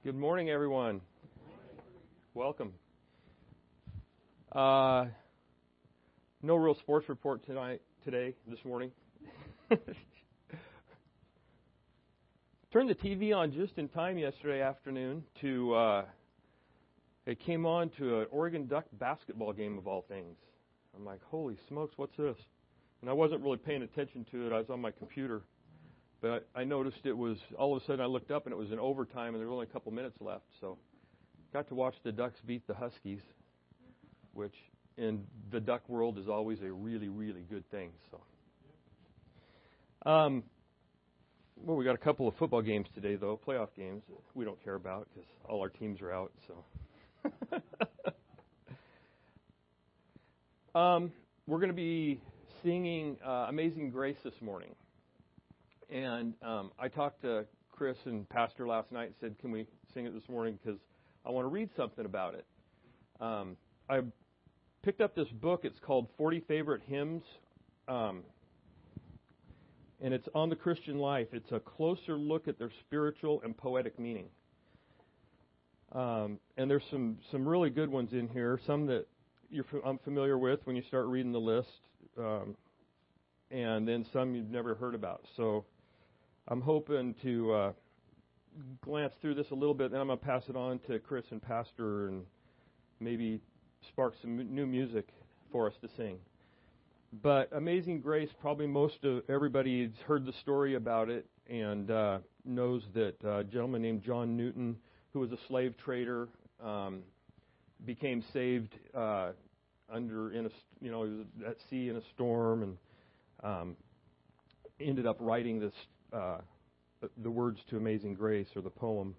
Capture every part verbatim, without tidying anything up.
Good morning, everyone. Welcome. Uh, no real sports report tonight, today, this morning. Turned the T V on just in time yesterday afternoon to, uh, it came on to an Oregon Duck basketball game of all things. I'm like, holy smokes, what's this? And I wasn't really paying attention to it. I was on my computer. But I noticed it was, all of a sudden I looked up and it was in overtime and there were only a couple minutes left. So got to watch the Ducks beat the Huskies, which in the Duck world is always a really, really good thing. So, um, well, we got a couple of football games today, though, playoff games we don't care about because all our teams are out. So um, we're going to be singing uh, Amazing Grace this morning. And um, I talked to Chris and Pastor last night and said, can we sing it this morning? Because I want to read something about it. Um, I picked up this book. It's called forty Favorite Hymns. Um, and it's on the Christian life. It's a closer look at their spiritual and poetic meaning. Um, and there's some, some really good ones in here. Some that you're, I'm familiar with when you start reading the list. Um, and then some you've never heard about. So I'm hoping to uh, glance through this a little bit, and I'm going to pass it on to Chris and Pastor and maybe spark some m- new music for us to sing. But Amazing Grace, probably most of everybody's heard the story about it and uh, knows that uh, a gentleman named John Newton, who was a slave trader, um, became saved uh, under in a you know he was at sea in a storm and um, ended up writing this. Uh, the words to Amazing Grace, or the poem.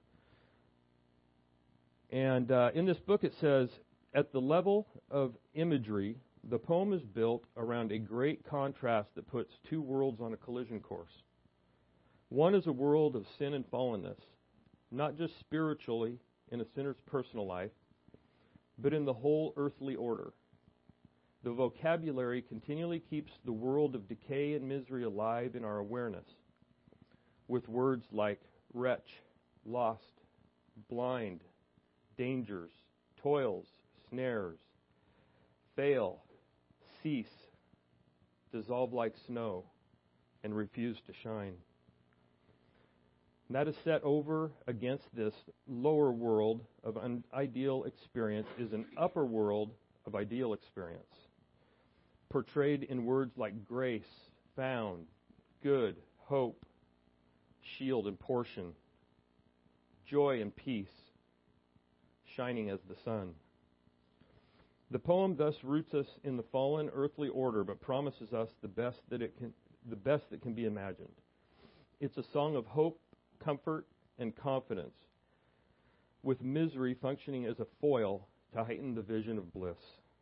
And uh, in this book it says, at the level of imagery, the poem is built around a great contrast that puts two worlds on a collision course. One is a world of sin and fallenness, not just spiritually in a sinner's personal life, but in the whole earthly order. The vocabulary continually keeps the world of decay and misery alive in our awareness, with words like wretch, lost, blind, dangers, toils, snares, fail, cease, dissolve like snow, and refuse to shine. And that is set over against this lower world of un- ideal experience is an upper world of ideal experience, portrayed in words like grace, found, good, hope, shield and portion, joy and peace, shining as the sun. The poem thus roots us in the fallen earthly order, but promises us the best that it can, the best that can be imagined. It's a song of hope, comfort, and confidence, with misery functioning as a foil to heighten the vision of bliss.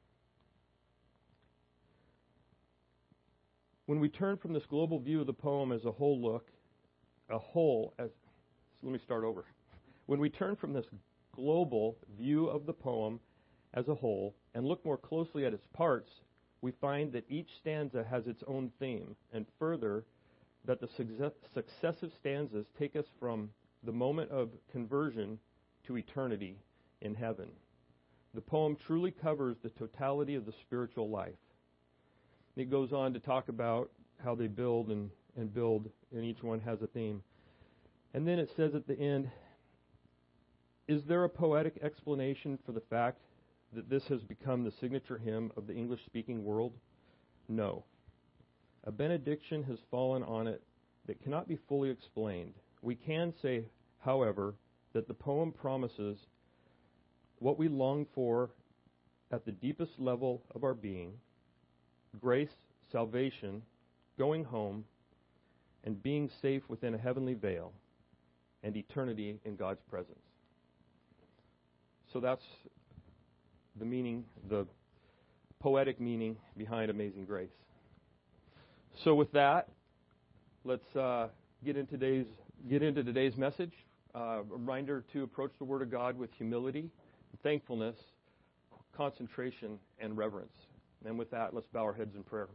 When we turn from this global view of the poem as a whole look, a whole, as so let me start over. When we turn from this global view of the poem as a whole and look more closely at its parts, we find that each stanza has its own theme, and further, that the success, successive stanzas take us from the moment of conversion to eternity in heaven. The poem truly covers the totality of the spiritual life. It goes on to talk about how they build and and build, and each one has a theme. And then it says at the end, is there a poetic explanation for the fact that this has become the signature hymn of the English-speaking world? No. A benediction has fallen on it that cannot be fully explained. We can say, however, that the poem promises what we long for at the deepest level of our being: grace, salvation, going home, and being safe within a heavenly veil, and eternity in God's presence. So that's the meaning, the poetic meaning behind Amazing Grace. So with that, let's uh, get into today's get into today's message. Uh, a reminder to approach the Word of God with humility, thankfulness, concentration, and reverence. And with that, let's bow our heads in prayer.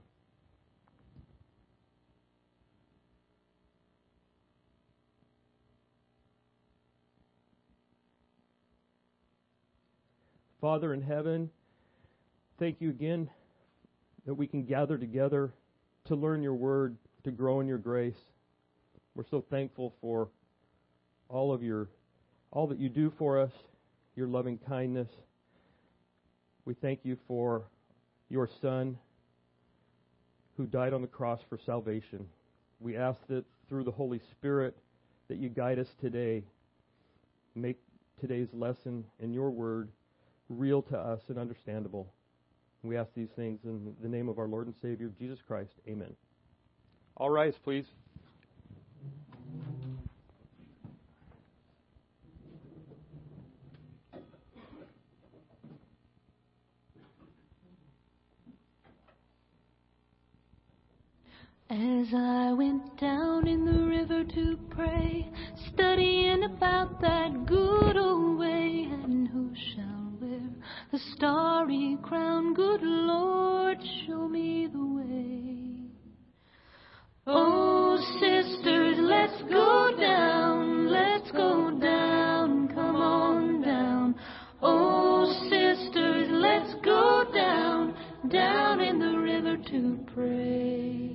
Father in heaven, thank you again that we can gather together to learn your word, to grow in your grace. We're so thankful for all of your, all that you do for us, your loving kindness. We thank you for your Son who died on the cross for salvation. We ask that through the Holy Spirit that you guide us today. Make today's lesson and your word real to us and understandable. We ask these things in the name of our Lord and Savior, Jesus Christ. Amen. All rise, please. As I went down in the river to pray, studying about that good old way, and who shall wear the starry crown? Good Lord, show me the way. Oh, sisters, let's go down, let's go down, come on down. Oh, sisters, let's go down, down in the river to pray.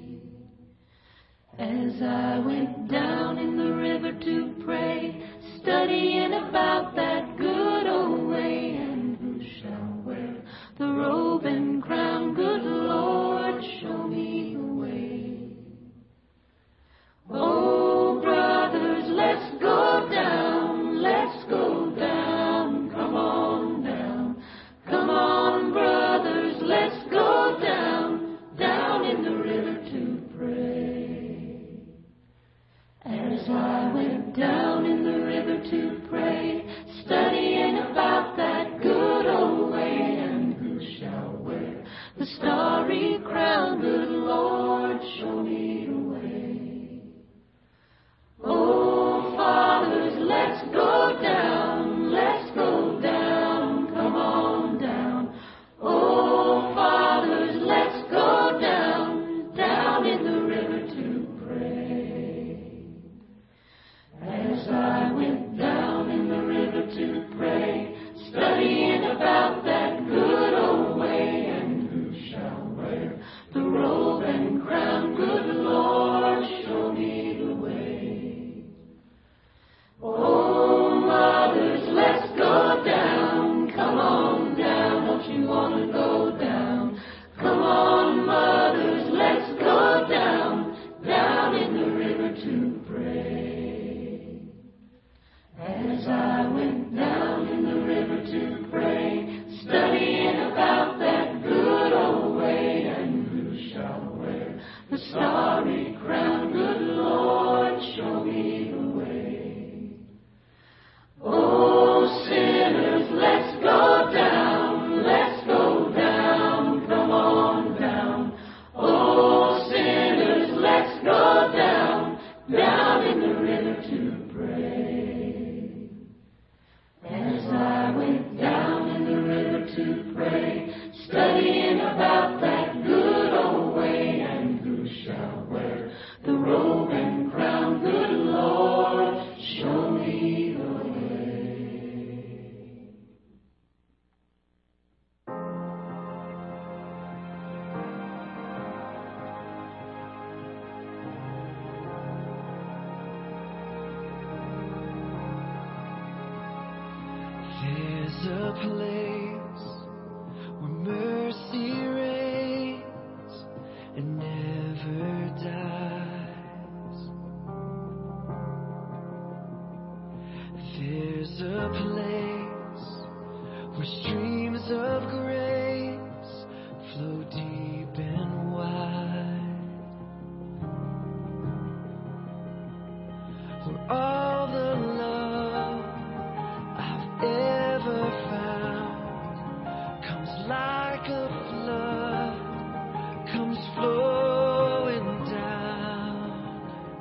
As I went down in the river to pray, studying about that good old way, and who shall wear the robe and crown? Good Lord, show me the way. Oh, brothers, let's go down, let's go down, come on down. Come on, brothers, let's go down, down in the river to pray. As I went down in the river to pray, studying about that good old way, and who shall wear the starry crown? Good Lord, show me the way. Oh, fathers, let's go down, let's go down, come on down. Oh, fathers, let's go down, down in the river to pray. As I went down in the river to pray, studying about that good old way, and who shall wear the robe and crown? Good Lord, show me the way. Oh, mothers, let's go down, come on down, don't you want to go down? Come on, mothers, let's go down, down in the river to pray. As I went down in the river to pray, studying about that good old way, and who shall wear the starry crown? Good Lord, show me the way. Oh, sinners, let's go down, let's go down, come on down. Oh, sinners, let's go down, down in the river to pray. As I went down in the river to pray, studying about that good old way, and who shall wear the robe and crown? Good Lord, show me the way. There's a place where mercy reigns and never dies. There's a place where streams of grace flow deep and wide, where all the love I've ever found comes like a flood, comes flowing down.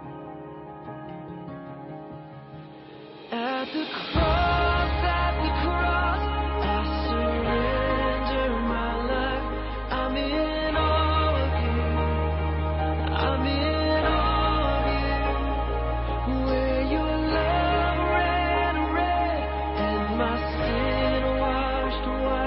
At the cross, at the cross, I surrender my life. I'm in awe of you. I'm in awe of you. Where your love ran red and my sin washed white.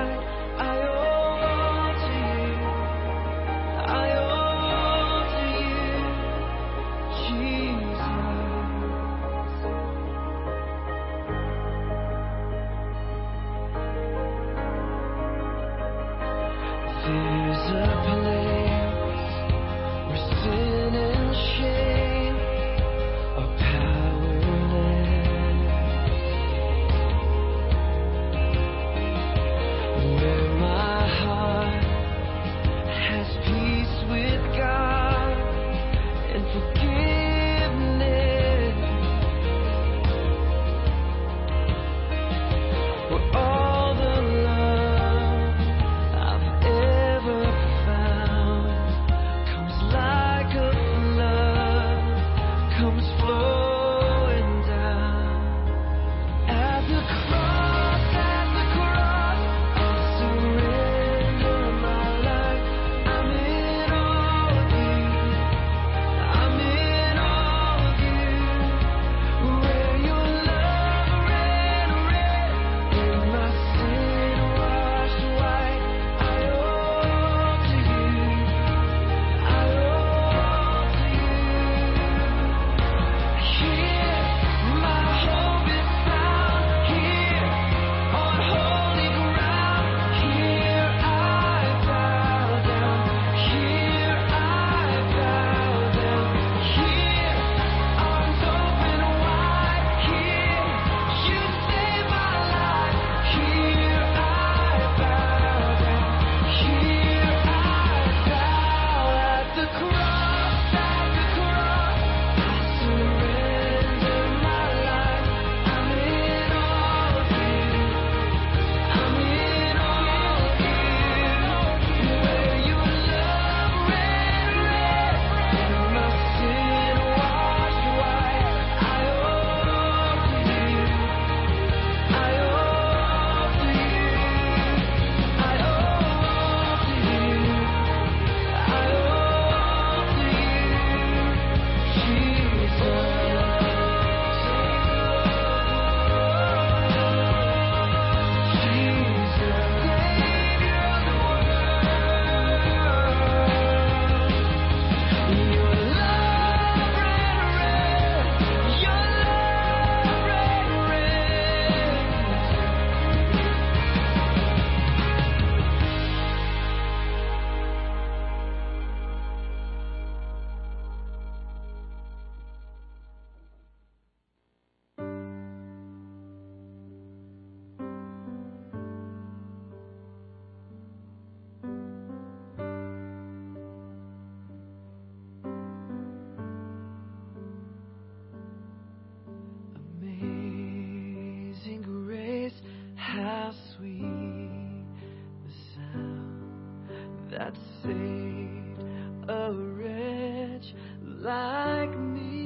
like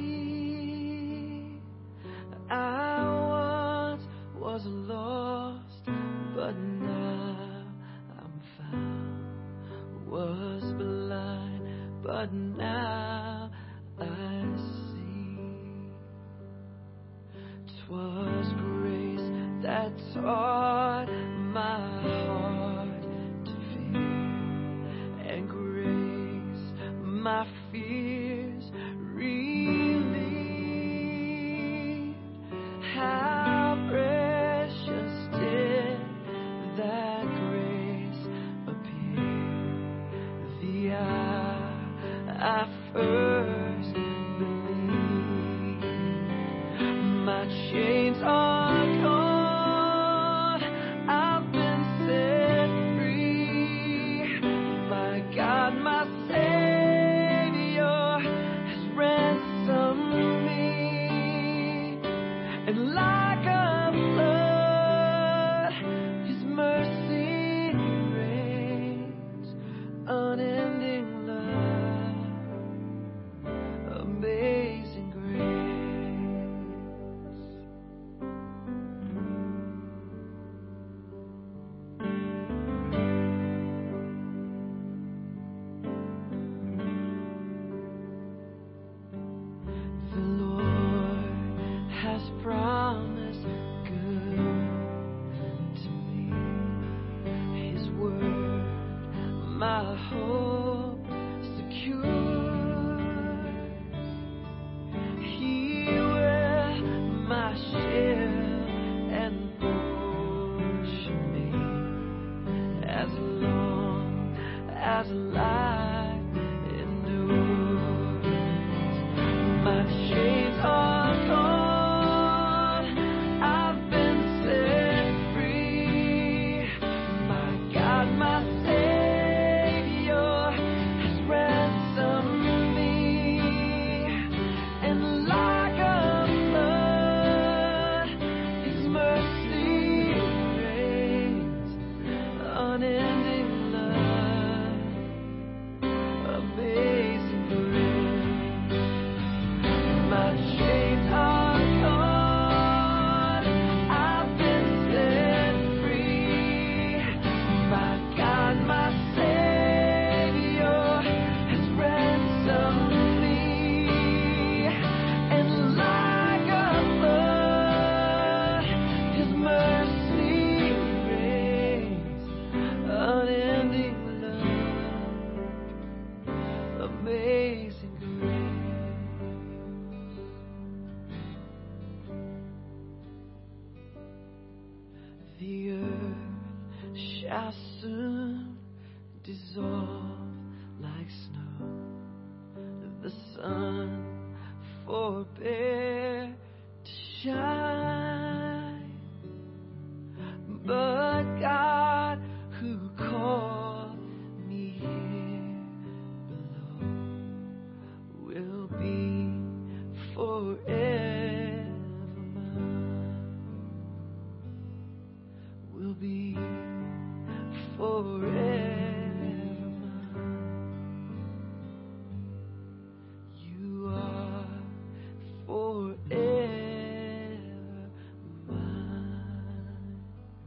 me. I once was lost, but now I'm found. Was blind, but now I see. 'Twas grace that taught my heart to fear, and grace my fears relieved. How precious did that grace appear the hour I first believed. My chains are gone, I've been set free. My God, my Savior has ransomed me. And like a flood, His mercy reigns, unending love, amazing grace. The Lord has promised good to me. His word, my hope secure. He will my shield and portion me, as long as life endures. My chains are gone, I've been set free. My God, my Savior has ransomed me. And like a flood, His mercy reigns, unending love, amazing grace. My chains are gone, I've been set free. My God, my Savior has ransomed me. And like a flood, His mercy reigns, unending love, amazing grace. The earth shall soon dissolve like snow. The sun forbear to shine. But God, who called me here below, will be forever mine. Will be forever mine. You are forever mine.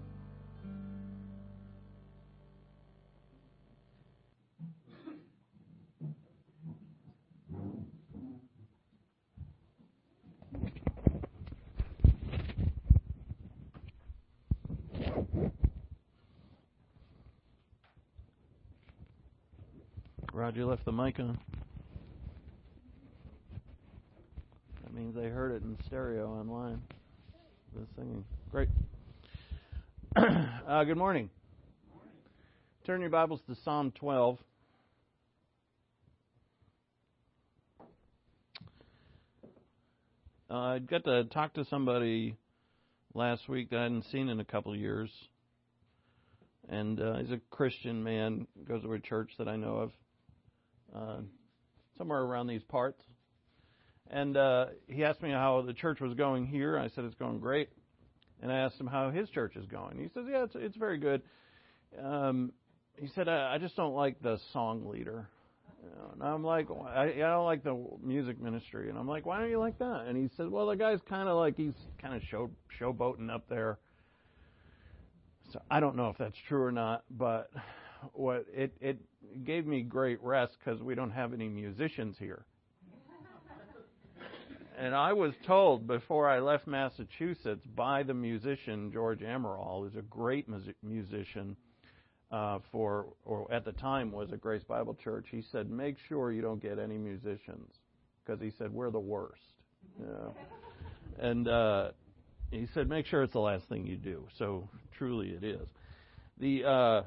Roger left the mic on. That means they heard it in stereo online. The singing. Great. uh, good morning. Turn your Bibles to Psalm twelve. Uh, I got to talk to somebody last week that I hadn't seen in a couple of years. And uh, he's a Christian man, goes to a church that I know of, uh, somewhere around these parts. And uh, he asked me how the church was going here. I said, it's going great. And I asked him how his church is going. He says, yeah, it's, it's very good. Um, he said, I, I just don't like the song leader. You know, and I'm like, I, I don't like the music ministry. And I'm like, why don't you like that? And he said, well, the guy's kind of like, he's kind of show showboating up there. So I don't know if that's true or not, but what it, it gave me great rest because we don't have any musicians here. And I was told before I left Massachusetts by the musician George Amaral, who's a great music, musician uh, for, or at the time was at Grace Bible Church. He said, make sure you don't get any musicians, because he said we're the worst. You know? And uh, he said, make sure it's the last thing you do. So truly, it is. The uh,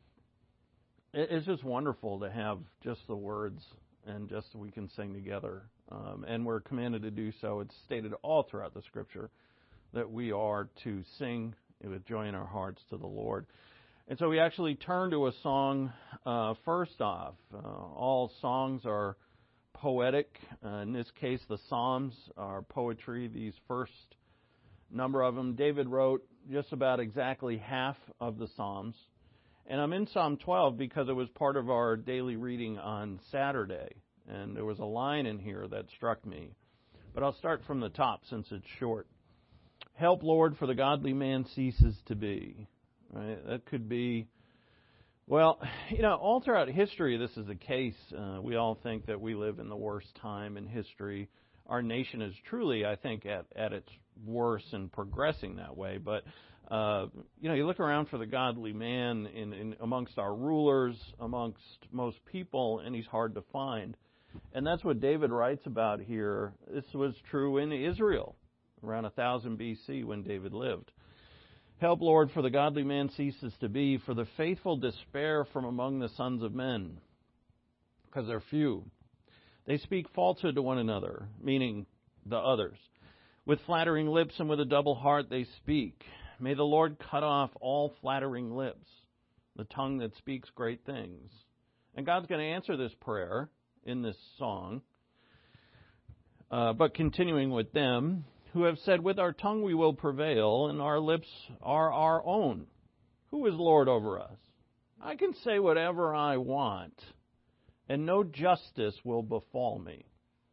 it, it's just wonderful to have just the words and just we can sing together. Um, and we're commanded to do so. It's stated all throughout the Scripture that we are to sing with joy in our hearts to the Lord. And so we actually turn to a song uh, first off. Uh, all songs are poetic. Uh, in this case, the Psalms are poetry, these first number of them. David wrote just about exactly half of the Psalms. And I'm in Psalm twelve because it was part of our daily reading on Saturday. And there was a line in here that struck me. But I'll start from the top since it's short. Help, Lord, for the godly man ceases to be. Right? That could be, well, you know, all throughout history this is the case. Uh, we all think that we live in the worst time in history. Our nation is truly, I think, at, at its worst and progressing that way. But, uh, you know, you look around for the godly man in, in amongst our rulers, amongst most people, and he's hard to find. And that's what David writes about here. This was true in Israel around one thousand B C when David lived. Help, Lord, for the godly man ceases to be, for the faithful despair from among the sons of men, because they're few. They speak falsehood to one another, meaning the others. With flattering lips and with a double heart they speak. May the Lord cut off all flattering lips, the tongue that speaks great things. And God's going to answer this prayer in this song. Uh, but continuing with them, who have said, with our tongue we will prevail, and our lips are our own. Who is Lord over us? I can say whatever I want, and no justice will befall me.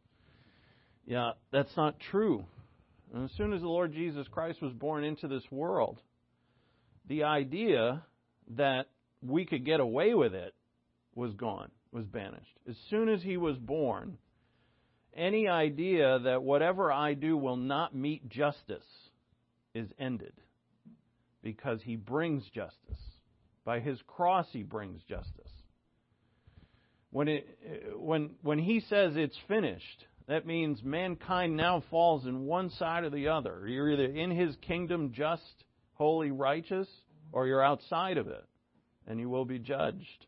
Yeah, that's not true. And as soon as the Lord Jesus Christ was born into this world, the idea that we could get away with it was gone, was banished. As soon as he was born, any idea that whatever I do will not meet justice is ended, because he brings justice. By his cross, he brings justice. When it, when when he says it's finished, that means mankind now falls in one side or the other. You're either in his kingdom just, holy, righteous, or you're outside of it, and you will be judged.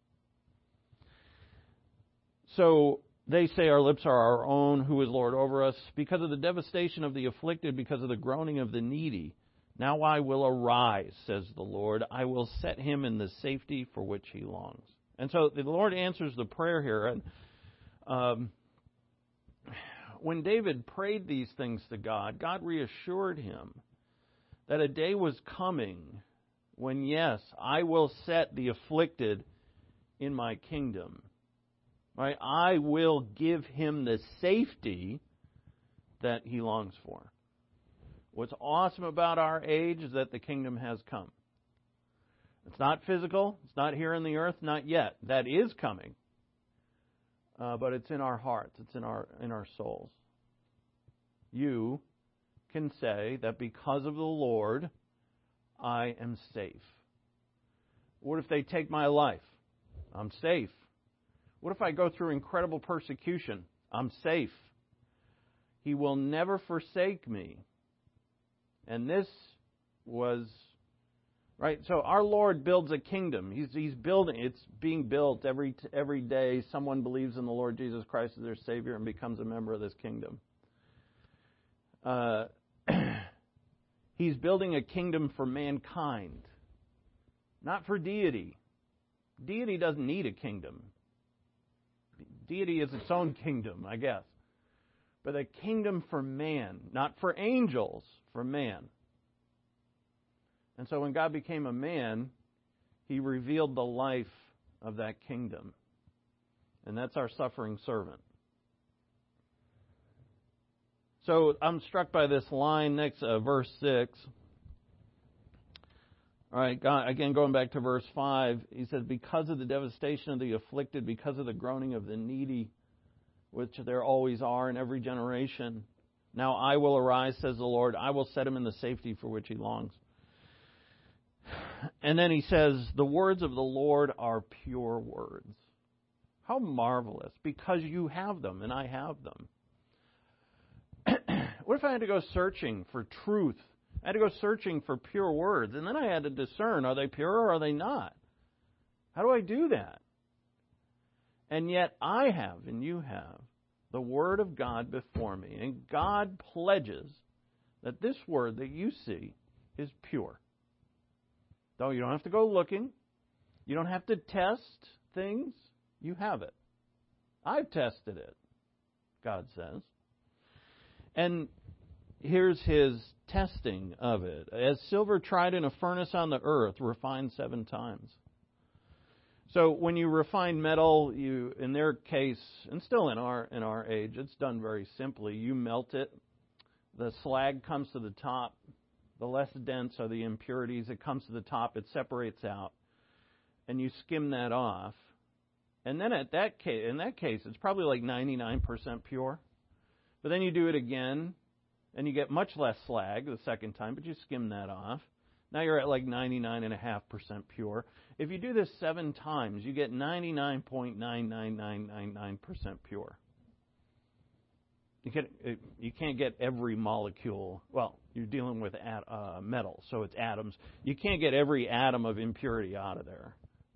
So they say our lips are our own, who is Lord over us, because of the devastation of the afflicted, because of the groaning of the needy. Now I will arise, says the Lord. I will set him in the safety for which he longs. And so the Lord answers the prayer here. And um, when David prayed these things to God, God reassured him that a day was coming when, yes, I will set the afflicted in my kingdom. Right? I will give him the safety that he longs for. What's awesome about our age is that the kingdom has come. It's not physical. It's not here on the earth. Not yet. That is coming. Uh, but it's in our hearts. It's in our in our souls. You can say that because of the Lord, I am safe. What if they take my life? I'm safe. What if I go through incredible persecution? I'm safe. He will never forsake me. And this was, right, so our Lord builds a kingdom. He's He's building, it's being built every every day. Someone believes in the Lord Jesus Christ as their Savior and becomes a member of this kingdom. Uh, he's building a kingdom for mankind, not for deity. Deity doesn't need a kingdom. Deity is its own kingdom, I guess. But a kingdom for man, not for angels, for man. And so when God became a man, he revealed the life of that kingdom. And that's our suffering servant. So I'm struck by this line next, uh, verse six. All right, God, again, going back to verse five, he says, because of the devastation of the afflicted, because of the groaning of the needy, which there always are in every generation, now I will arise, says the Lord. I will set him in the safety for which he longs. And then he says, the words of the Lord are pure words. How marvelous, because you have them and I have them. What if I had to go searching for truth? I had to go searching for pure words, and then I had to discern, are they pure or are they not? How do I do that? And yet I have, and you have, the Word of God before me, and God pledges that this Word that you see is pure. Though you don't have to go looking, you don't have to test things, you have it. I've tested it, God says. And here's his testing of it. As silver tried in a furnace on the earth, refined seven times. So when you refine metal, you, in their case, and still in our in our age, it's done very simply. You melt it. The slag comes to the top. The less dense are the impurities. It comes to the top. It separates out. And you skim that off. And then at that case, in that case, it's probably like ninety-nine percent pure. But then you do it again, and you get much less slag the second time, but you skim that off. Now you're at like ninety-nine point five percent pure. If you do this seven times, you get ninety-nine point nine nine nine nine nine percent pure. You can't, you can't get every molecule. Well, you're dealing with at, uh, metal, so it's atoms. You can't get every atom of impurity out of there.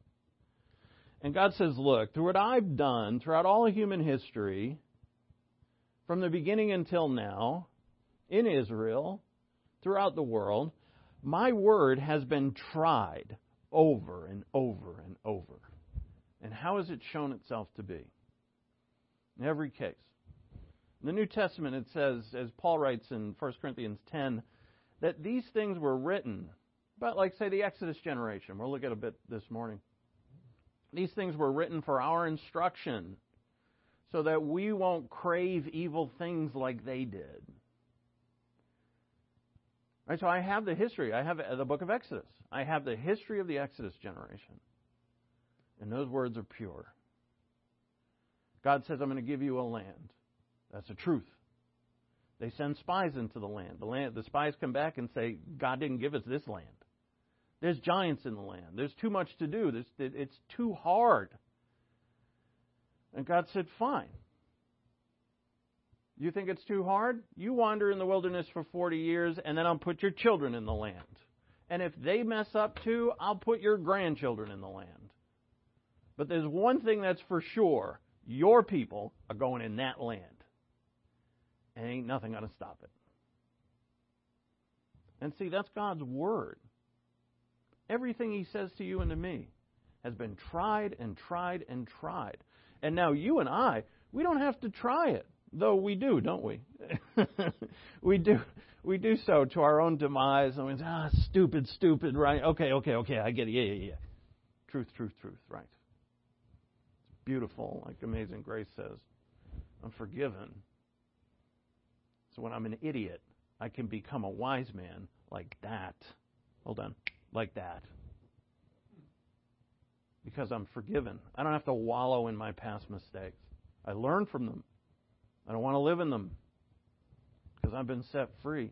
And God says, look, through what I've done throughout all of human history, from the beginning until now, in Israel, throughout the world, my word has been tried over and over and over. And how has it shown itself to be? In every case. In the New Testament, it says, as Paul writes in First Corinthians ten, that these things were written, but like, say, the Exodus generation. We'll look at a bit this morning. These things were written for our instruction, so that we won't crave evil things like they did. Right, so I have the history. I have the book of Exodus. I have the history of the Exodus generation. And those words are pure. God says, I'm going to give you a land. That's the truth. They send spies into the land. The land, the spies come back and say, God didn't give us this land. There's giants in the land. There's too much to do. There's, it's too hard. And God said, fine. You think it's too hard? You wander in the wilderness for forty years, and then I'll put your children in the land. And if they mess up too, I'll put your grandchildren in the land. But there's one thing that's for sure. Your people are going in that land. And ain't nothing going to stop it. And see, that's God's word. Everything he says to you and to me has been tried and tried and tried. And now you and I, we don't have to try it. Though we do, don't we? we do we do so to our own demise. And we say, ah, stupid, stupid, right? Okay, okay, okay, I get it. Yeah, yeah, yeah. Truth, truth, truth, right. It's beautiful, like Amazing Grace says. I'm forgiven. So when I'm an idiot, I can become a wise man like that. Hold on. Like that. Because I'm forgiven. I don't have to wallow in my past mistakes. I learn from them. I don't want to live in them because I've been set free.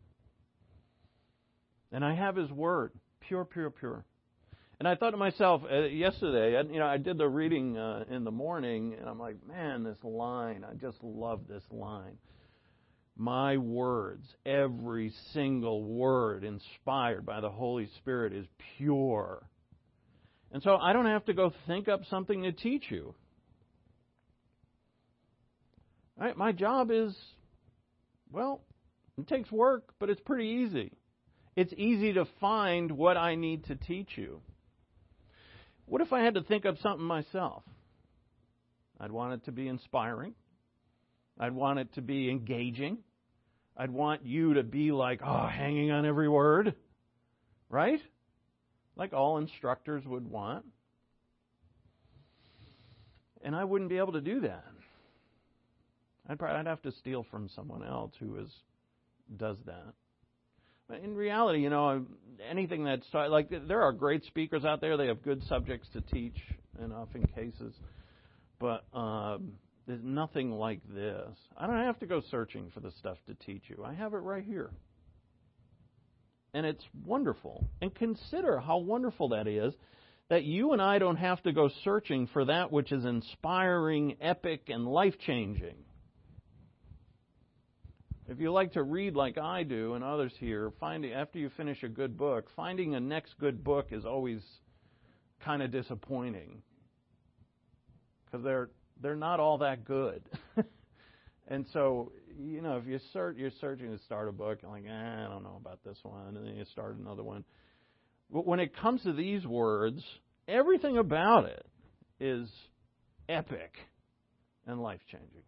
And I have His Word, pure, pure, pure. And I thought to myself uh, yesterday, I, you know, I did the reading uh, in the morning, and I'm like, man, this line, I just love this line. My words, every single word inspired by the Holy Spirit is pure. And so I don't have to go think up something to teach you. All right, my job is, well, it takes work, but it's pretty easy. It's easy to find what I need to teach you. What if I had to think up something myself? I'd want it to be inspiring. I'd want it to be engaging. I'd want you to be like, oh, hanging on every word. Right? Like all instructors would want. And I wouldn't be able to do that. I'd probably I'd have to steal from someone else who is does that. But in reality, you know, anything that's like there are great speakers out there. They have good subjects to teach, in often cases. But um, there's nothing like this. I don't have to go searching for the stuff to teach you. I have it right here. And it's wonderful. And consider how wonderful that is, that you and I don't have to go searching for that which is inspiring, epic, and life-changing. If you like to read like I do and others here, finding after you finish a good book, finding a next good book is always kind of disappointing because they're they're not all that good. And so, you know, if you search, you're searching to start a book, and like, eh, I don't know about this one, and then you start another one. But when it comes to these words, everything about it is epic and life-changing.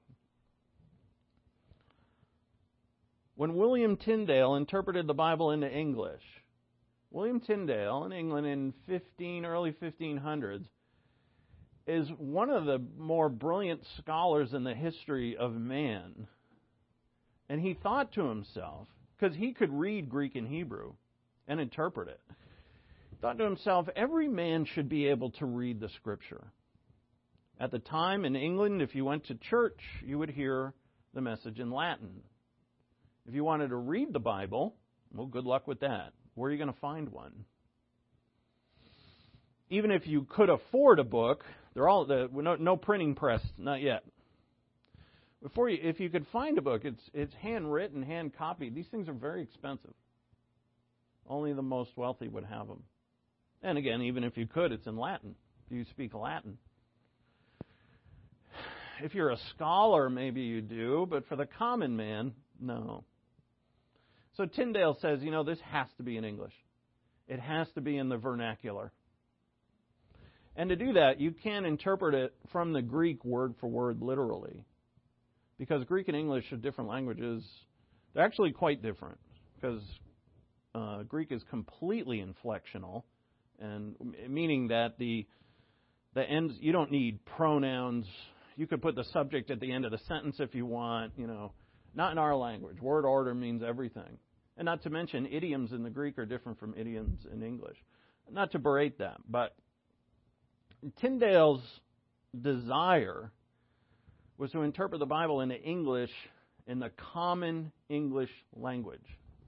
When William Tyndale interpreted the Bible into English, William Tyndale in England in fifteen, early fifteen hundreds is one of the more brilliant scholars in the history of man. And he thought to himself, because he could read Greek and Hebrew and interpret it, he thought to himself, every man should be able to read the Scripture. At the time in England, if you went to church, you would hear the message in Latin. If you wanted to read the Bible, well, good luck with that. Where are you going to find one? Even if you could afford a book, they're all the, no, no printing press, not yet. Before you, if you could find a book, it's it's handwritten, hand copied. These things are very expensive. Only the most wealthy would have them. And again, even if you could, it's in Latin. Do you speak Latin? If you're a scholar, maybe you do, but for the common man, no. So Tyndale says, you know, this has to be in English. It has to be in the vernacular. And to do that, you can't interpret it from the Greek word for word literally. Because Greek and English are different languages. They're actually quite different. Because uh, Greek is completely inflectional, and meaning that the the ends, you don't need pronouns. You could put the subject at the end of the sentence if you want, you know. Not in our language. Word order means everything. And not to mention, idioms in the Greek are different from idioms in English. Not to berate them, but Tyndale's desire was to interpret the Bible into English in the common English language.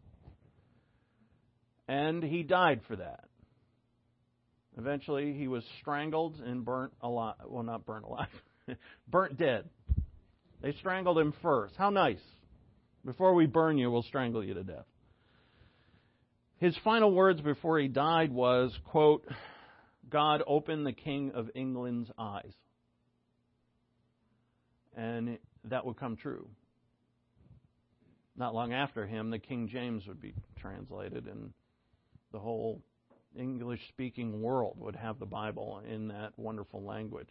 And he died for that. Eventually, he was strangled and burnt alive. Well, not burnt alive. burnt dead. They strangled him first. How nice. Before we burn you, we'll strangle you to death. His final words before he died was, quote, God opened the King of England's eyes. And that would come true. Not long after him, the King James would be translated, and the whole English-speaking world would have the Bible in that wonderful language.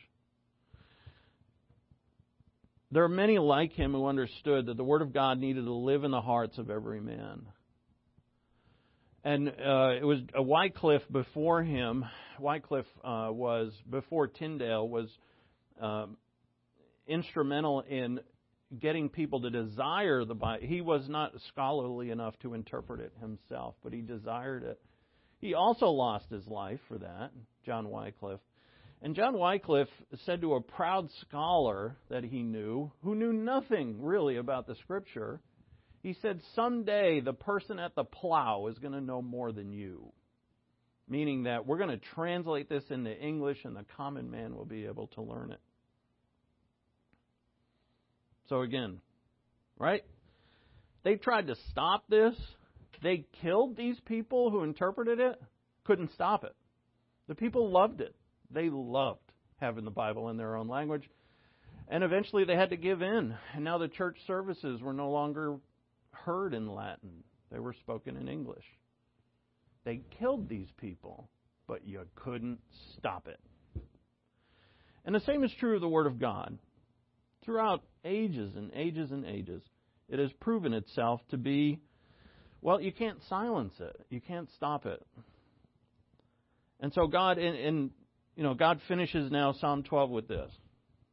There are many like him who understood that the Word of God needed to live in the hearts of every man. And uh, it was uh, Wycliffe before him. Wycliffe uh, was, before Tyndale, was uh, instrumental in getting people to desire the Bible. He was not scholarly enough to interpret it himself, but he desired it. He also lost his life for that, John Wycliffe. And John Wycliffe said to a proud scholar that he knew, who knew nothing really about the Scripture, he said, someday the person at the plow is going to know more than you. Meaning that we're going to translate this into English and the common man will be able to learn it. So again, right? They tried to stop this. They killed these people who interpreted it. Couldn't stop it. The people loved it. They loved having the Bible in their own language. And eventually they had to give in. And now the church services were no longer heard in Latin. They were spoken in English. They killed these people, but you couldn't stop it. And the same is true of the Word of God. Throughout ages and ages and ages, it has proven itself to be, well, you can't silence it. You can't stop it. And so God, in, in you know, God finishes now Psalm twelve with this.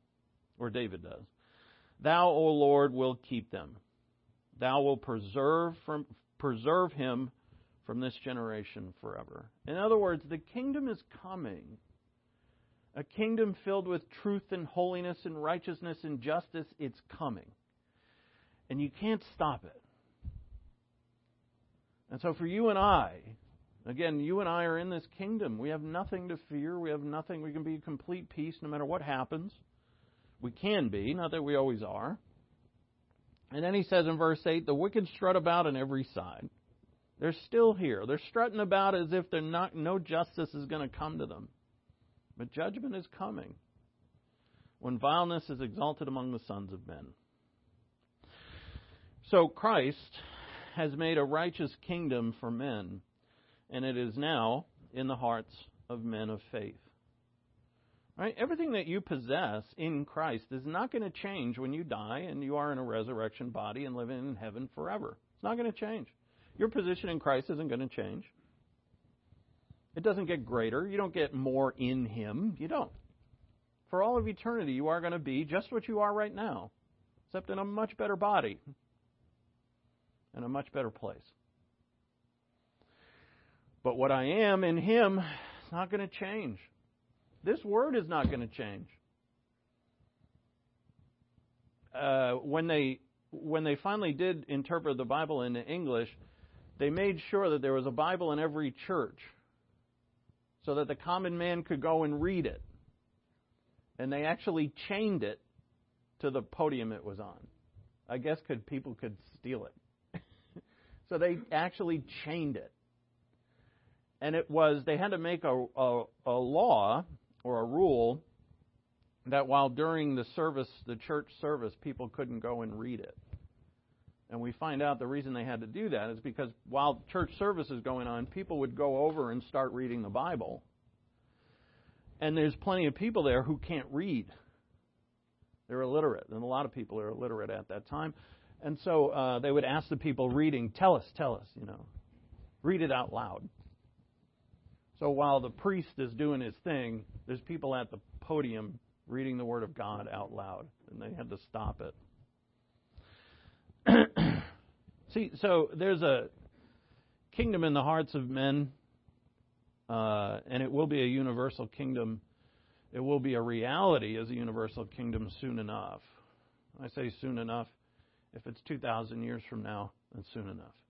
or David does. Thou, O Lord, will keep them. Thou will preserve from preserve him from this generation forever. In other words, the kingdom is coming. A kingdom filled with truth and holiness and righteousness and justice, it's coming. And you can't stop it. And so for you and I, again, you and I are in this kingdom. We have nothing to fear. We have nothing. We can be in complete peace no matter what happens. We can be, not that we always are. And then he says in verse eight, the wicked strut about on every side. They're still here. They're strutting about as if they're not, no justice is going to come to them. But judgment is coming when vileness is exalted among the sons of men. So Christ has made a righteous kingdom for men, and it is now in the hearts of men of faith. Right? Everything that you possess in Christ is not going to change when you die and you are in a resurrection body and living in heaven forever. It's not going to change. Your position in Christ isn't going to change. It doesn't get greater. You don't get more in Him. You don't. For all of eternity, you are going to be just what you are right now, except in a much better body and a much better place. But what I am in Him is not going to change. This word is not going to change. Uh, when they when they finally did interpret the Bible into English, they made sure that there was a Bible in every church so that the common man could go and read it. And they actually chained it to the podium it was on. I guess could people could steal it. So they actually chained it. And it was, they had to make a, a, a law or a rule that while during the service, the church service, people couldn't go and read it. And we find out the reason they had to do that is because while church service is going on, people would go over and start reading the Bible. And there's plenty of people there who can't read. They're illiterate, and a lot of people are illiterate at that time. And so uh, they would ask the people reading, tell us, tell us, you know, read it out loud. So while the priest is doing his thing, there's people at the podium reading the Word of God out loud, and they had to stop it. See, so there's a kingdom in the hearts of men, uh, and it will be a universal kingdom. It will be a reality as a universal kingdom soon enough. I say soon enough. If it's two thousand years from now, then soon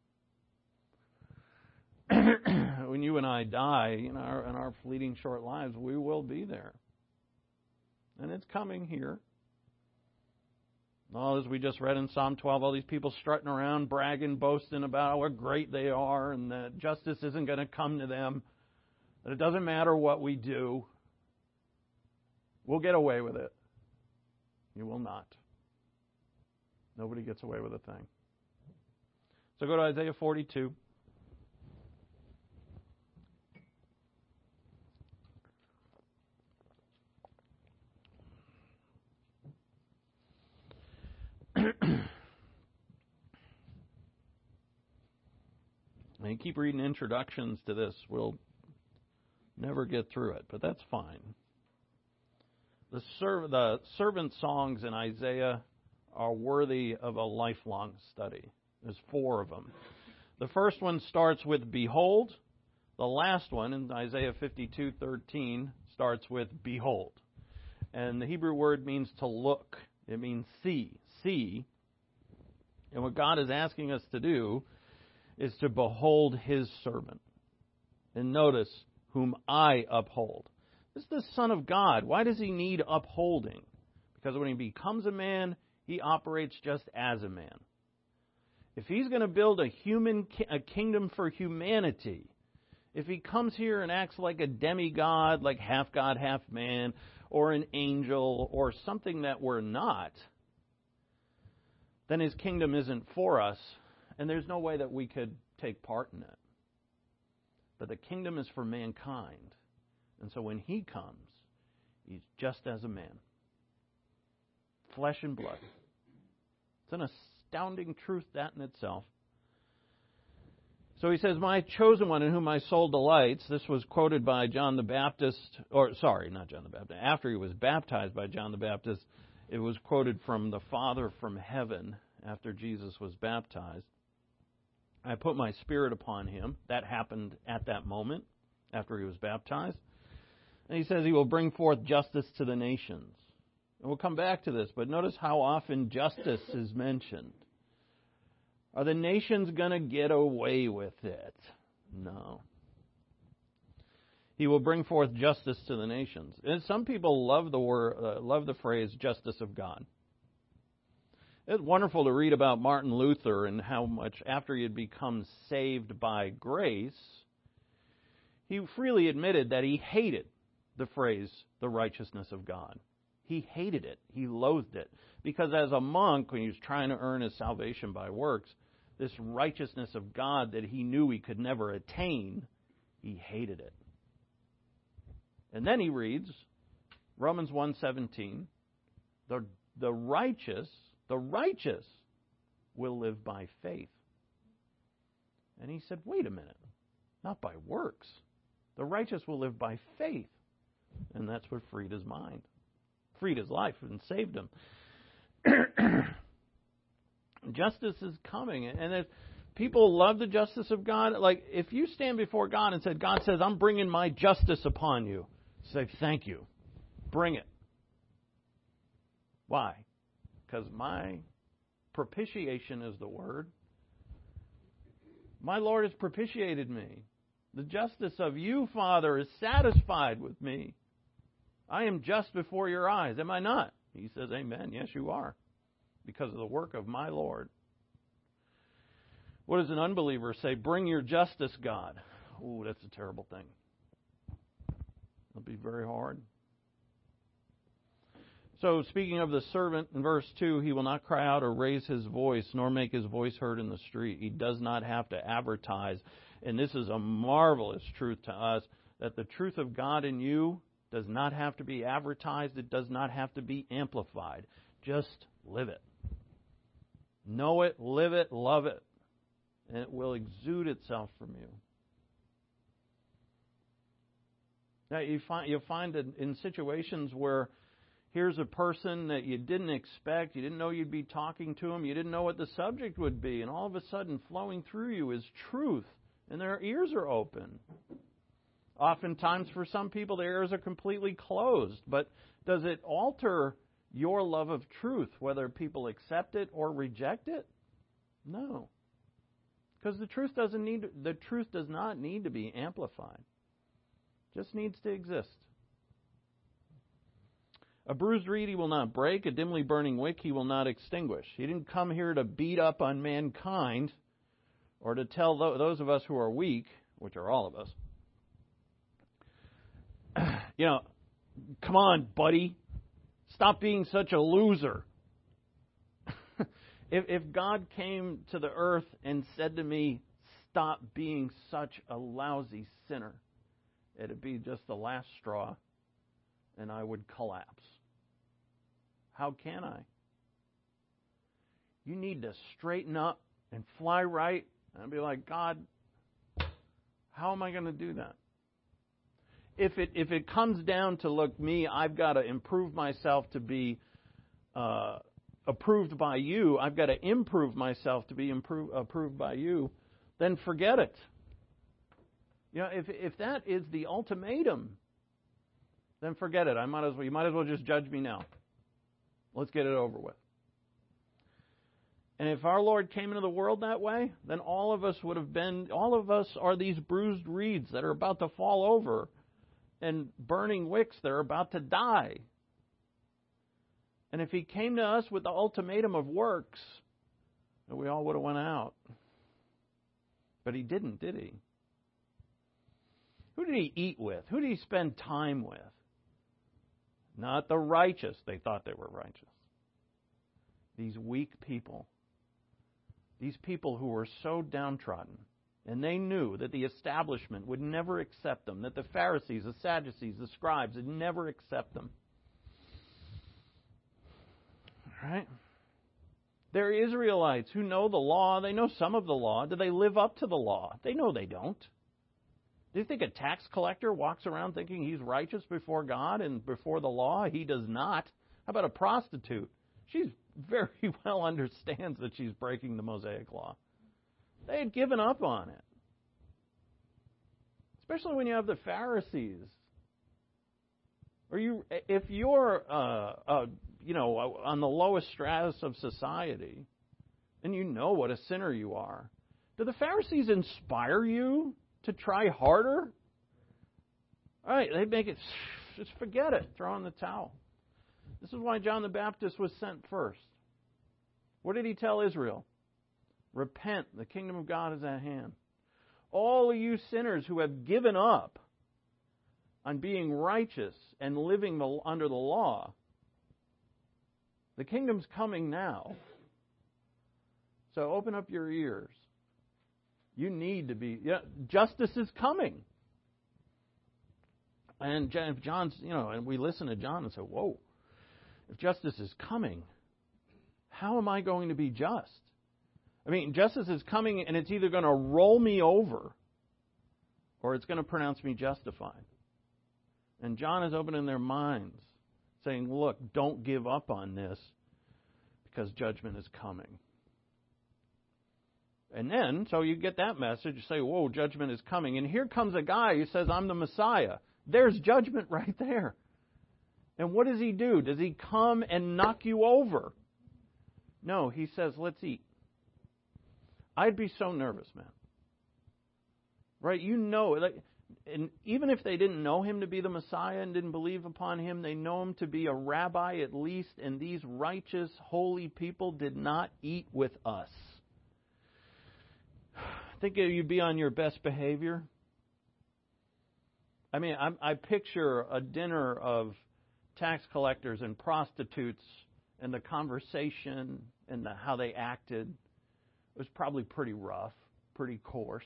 enough. When you and I die in our, in our fleeting short lives, we will be there. And it's coming here. All as we just read in Psalm twelve, all these people strutting around, bragging, boasting about how great they are and that justice isn't going to come to them, that it doesn't matter what we do. We'll get away with it. You will not. Nobody gets away with a thing. So go to Isaiah forty-two. And you keep reading introductions to this, we'll never get through it, but that's fine. The, serv- the servant songs in Isaiah are worthy of a lifelong study. There's four of them. The first one starts with Behold. The last one, in Isaiah fifty-two thirteen, starts with Behold. And the Hebrew word means to look. It means see. See. And what God is asking us to do is to behold His servant. And notice, whom I uphold. This is the Son of God. Why does He need upholding? Because when He becomes a man, He operates just as a man. If He's going to build a human a kingdom for humanity, if He comes here and acts like a demigod, like half God, half man, or an angel, or something that we're not, then His kingdom isn't for us, and there's no way that we could take part in it. But the kingdom is for mankind. And so when He comes, He's just as a man. Flesh and blood. It's an astounding truth, that in itself. So He says, my chosen one in whom my soul delights. This was quoted by John the Baptist, or sorry, not John the Baptist, after he was baptized by John the Baptist It was quoted from the Father from heaven after Jesus was baptized. I put my Spirit upon him. That happened at that moment after he was baptized. And he says he will bring forth justice to the nations. And we'll come back to this, but notice how often justice is mentioned. Are the nations going to get away with it? No. He will bring forth justice to the nations. And some people love the word, uh, love the phrase "justice of God." It's wonderful to read about Martin Luther and how much after he had become saved by grace, he freely admitted that he hated the phrase "the righteousness of God." He hated it. He loathed it. Because as a monk, when he was trying to earn his salvation by works, this righteousness of God that he knew he could never attain, he hated it. And then he reads Romans one seventeen, the, the righteous, the righteous will live by faith. And he said, wait a minute, not by works. The righteous will live by faith. And that's what freed his mind, freed his life, and saved him. Justice is coming. And if people love the justice of God, like if you stand before God and said, God says, I'm bringing my justice upon you, say, thank you. Bring it. Why? Because my propitiation is the word. My Lord has propitiated me. The justice of you, Father, is satisfied with me. I am just before your eyes, am I not? He says, amen. Yes, you are. Because of the work of my Lord. What does an unbeliever say? Bring your justice, God. Oh, that's a terrible thing. It'll be very hard. So, speaking of the servant, in verse two, he will not cry out or raise his voice, nor make his voice heard in the street. He does not have to advertise. And this is a marvelous truth to us, that the truth of God in you does not have to be advertised. It does not have to be amplified. Just live it. Know it, live it, love it. And it will exude itself from you. Now, you find, you'll find that in situations where here's a person that you didn't expect, you didn't know you'd be talking to him, you didn't know what the subject would be, and all of a sudden flowing through you is truth, and their ears are open. Oftentimes for some people their ears are completely closed, but does it alter your love of truth, whether people accept it or reject it? No. Because the truth doesn't need the truth does not need to be amplified. Just needs to exist. A bruised reed he will not break, a dimly burning wick he will not extinguish. He didn't come here to beat up on mankind or to tell those of us who are weak, which are all of us, you know, come on, buddy, stop being such a loser. if, if God came to the earth and said to me, stop being such a lousy sinner, it'd be just the last straw, and I would collapse. How can I? You need to straighten up and fly right, and I'd be like, God, how am I going to do that? If it if it comes down to, look, me, I've got to improve myself to be uh, approved by you, I've got to improve myself to be improve, approved by you, then forget it. You know, if if that is the ultimatum, then forget it. I might as well. You might as well just judge me now. Let's get it over with. And if our Lord came into the world that way, then all of us would have been. All of us are these bruised reeds that are about to fall over, and burning wicks that are about to die. And if He came to us with the ultimatum of works, then we all would have went out. But He didn't, did He? Who did He eat with? Who did He spend time with? Not the righteous. They thought they were righteous. These weak people. These people who were so downtrodden. And they knew that the establishment would never accept them. That the Pharisees, the Sadducees, the scribes would never accept them. All right? They're Israelites who know the law. They know some of the law. Do they live up to the law? They know they don't. Do you think a tax collector walks around thinking he's righteous before God and before the law? He does not. How about a prostitute? She's very well understands that she's breaking the Mosaic law. They had given up on it. Especially when you have the Pharisees. Or you, if you're, uh, uh, you know, on the lowest stratus of society, and you know what a sinner you are, do the Pharisees inspire you to try harder? All right, they make it, just forget it, throw in the towel. This is why John the Baptist was sent first. What did he tell Israel? Repent, the kingdom of God is at hand. All of you sinners who have given up on being righteous and living the, under the law, the kingdom's coming now. So open up your ears. You need to be, yeah, justice is coming. And if John's, you know, and we listen to John and say, whoa, if justice is coming, how am I going to be just? I mean, justice is coming and it's either going to roll me over or it's going to pronounce me justified. And John is opening their minds, saying, look, don't give up on this because judgment is coming. And then, so you get that message, you say, whoa, judgment is coming. And here comes a guy who says, I'm the Messiah. There's judgment right there. And what does he do? Does he come and knock you over? No, he says, let's eat. I'd be so nervous, man. Right? You know, like, and even if they didn't know him to be the Messiah and didn't believe upon him, they know him to be a rabbi at least, and these righteous, holy people did not eat with us. Think you'd be on your best behavior? I mean, I, I picture a dinner of tax collectors and prostitutes and the conversation and the, how they acted. It was probably pretty rough, pretty coarse.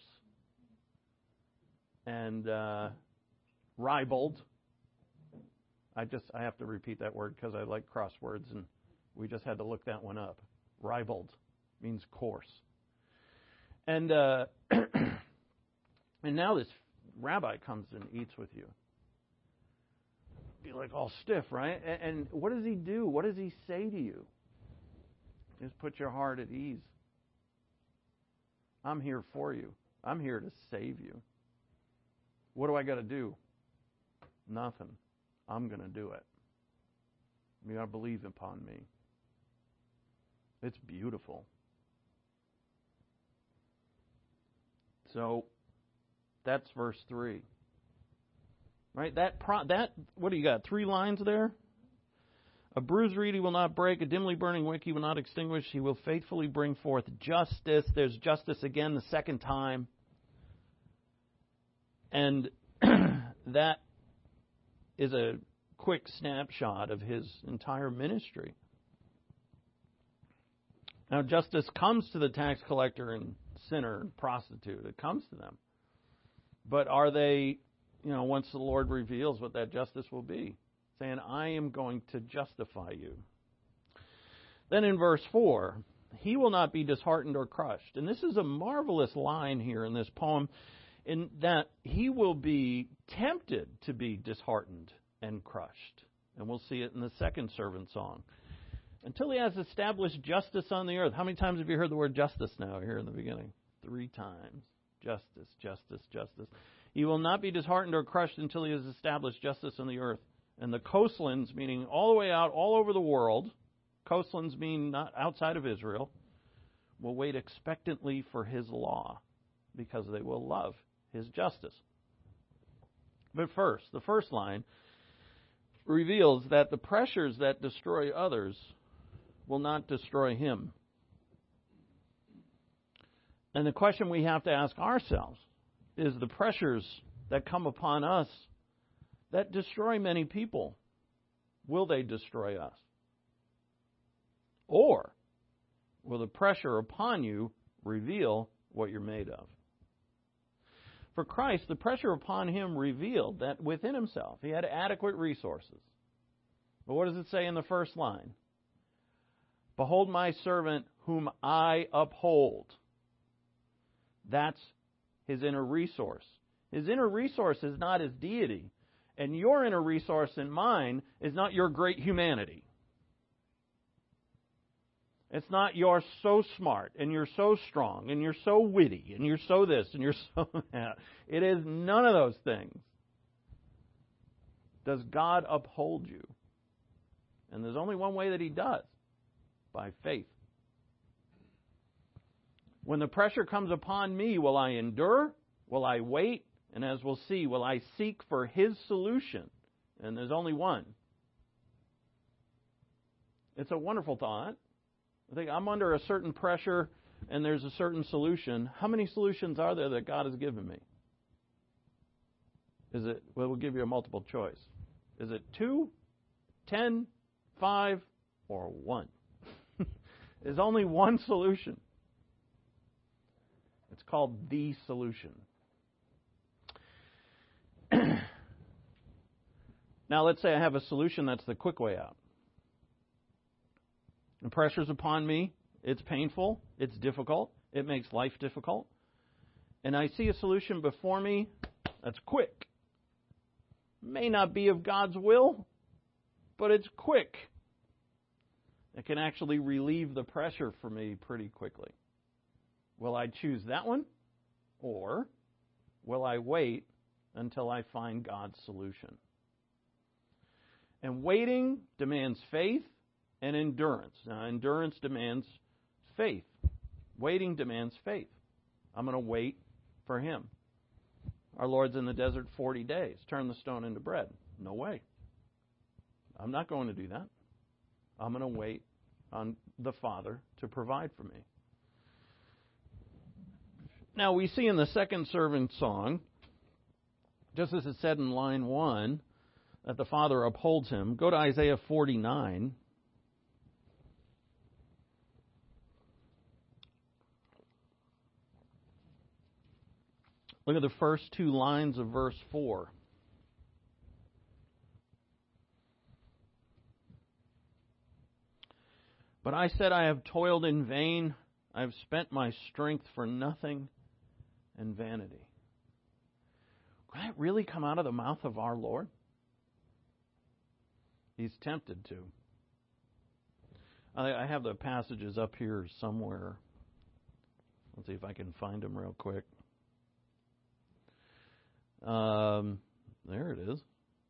And uh, ribald. I just I have to repeat that word because I like crosswords, and we just had to look that one up. Ribald means coarse. And uh, and now this rabbi comes and eats with you. Be like all stiff, right? And, and what does he do? What does he say to you? Just put your heart at ease. I'm here for you. I'm here to save you. What do I got to do? Nothing. I'm going to do it. You got to believe upon me. It's beautiful. So that's verse three. Right? That pro- that what do you got? Three lines there? A bruised reed he will not break, a dimly burning wick he will not extinguish. He will faithfully bring forth justice. There's justice again the second time. And that is a quick snapshot of his entire ministry. Now, justice comes to the tax collector and sinner and prostitute. It comes to them. But are they, you know, once the Lord reveals what that justice will be, saying, I am going to justify you. Then in verse four, he will not be disheartened or crushed. And this is a marvelous line here in this poem, in that he will be tempted to be disheartened and crushed. And we'll see it in the second servant song. Until he has established justice on the earth. How many times have you heard the word justice now here in the beginning? Three times. Justice, justice, justice. He will not be disheartened or crushed until he has established justice on the earth. And the coastlands, meaning all the way out, all over the world, coastlands mean not outside of Israel, will wait expectantly for his law, because they will love his justice. But first, the first line reveals that the pressures that destroy others will not destroy him. And the question we have to ask ourselves is, the pressures that come upon us that destroy many people, will they destroy us? Or will the pressure upon you reveal what you're made of? For Christ, the pressure upon him revealed that within himself he had adequate resources. But what does it say in the first line? Behold my servant whom I uphold. That's his inner resource. His inner resource is not his deity. And your inner resource and mine is not your great humanity. It's not you're so smart and you're so strong and you're so witty and you're so this and you're so that. It is none of those things. Does God uphold you? And there's only one way that He does. By faith. When the pressure comes upon me, will I endure? Will I wait? And as we'll see, will I seek for His solution? And there's only one. It's a wonderful thought. I think I'm under a certain pressure and there's a certain solution. How many solutions are there that God has given me? Is it, well, we'll give you a multiple choice. Is it two, ten, five, or one? There's only one solution. It's called the solution. Now, let's say I have a solution that's the quick way out. The pressure's upon me. It's painful. It's difficult. It makes life difficult. And I see a solution before me that's quick. May not be of God's will, but it's quick. It can actually relieve the pressure for me pretty quickly. Will I choose that one? Or will I wait until I find God's solution? And waiting demands faith and endurance. Now, endurance demands faith. Waiting demands faith. I'm going to wait for Him. Our Lord's in the desert forty days. Turn the stone into bread. No way. I'm not going to do that. I'm going to wait on the Father to provide for me. Now, we see in the second servant song, just as it said in line one, that the Father upholds him. Go to Isaiah forty-nine. Look at the first two lines of verse four. But I said, I have toiled in vain. I have spent my strength for nothing and vanity. Could that really come out of the mouth of our Lord? He's tempted to. I have the passages up here somewhere. Let's see if I can find them real quick. Um, there it is.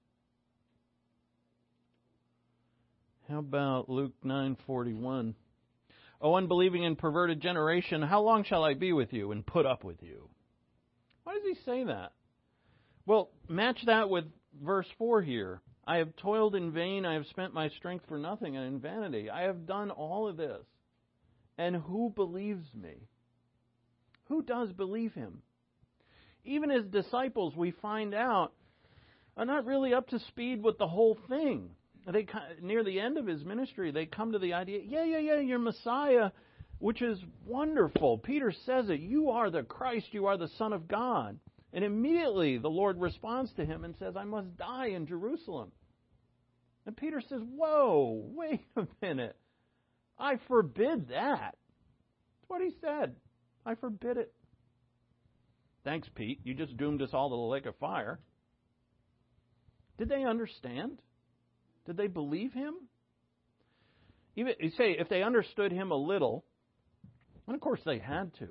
How about Luke nine forty-one? O unbelieving and perverted generation, how long shall I be with you and put up with you? Why does he say that? Well, match that with verse four here. I have toiled in vain, I have spent my strength for nothing and in vanity. I have done all of this. And who believes me? Who does believe him? Even his disciples, we find out, are not really up to speed with the whole thing. They near the end of his ministry, they come to the idea, yeah, yeah, yeah, you're Messiah, which is wonderful. Peter says it, you are the Christ, you are the Son of God. And immediately the Lord responds to him and says, I must die in Jerusalem. And Peter says, whoa, wait a minute. I forbid that. That's what he said. I forbid it. Thanks, Pete. You just doomed us all to the lake of fire. Did they understand? Did they believe him? Even you say if they understood him a little, and of course they had to.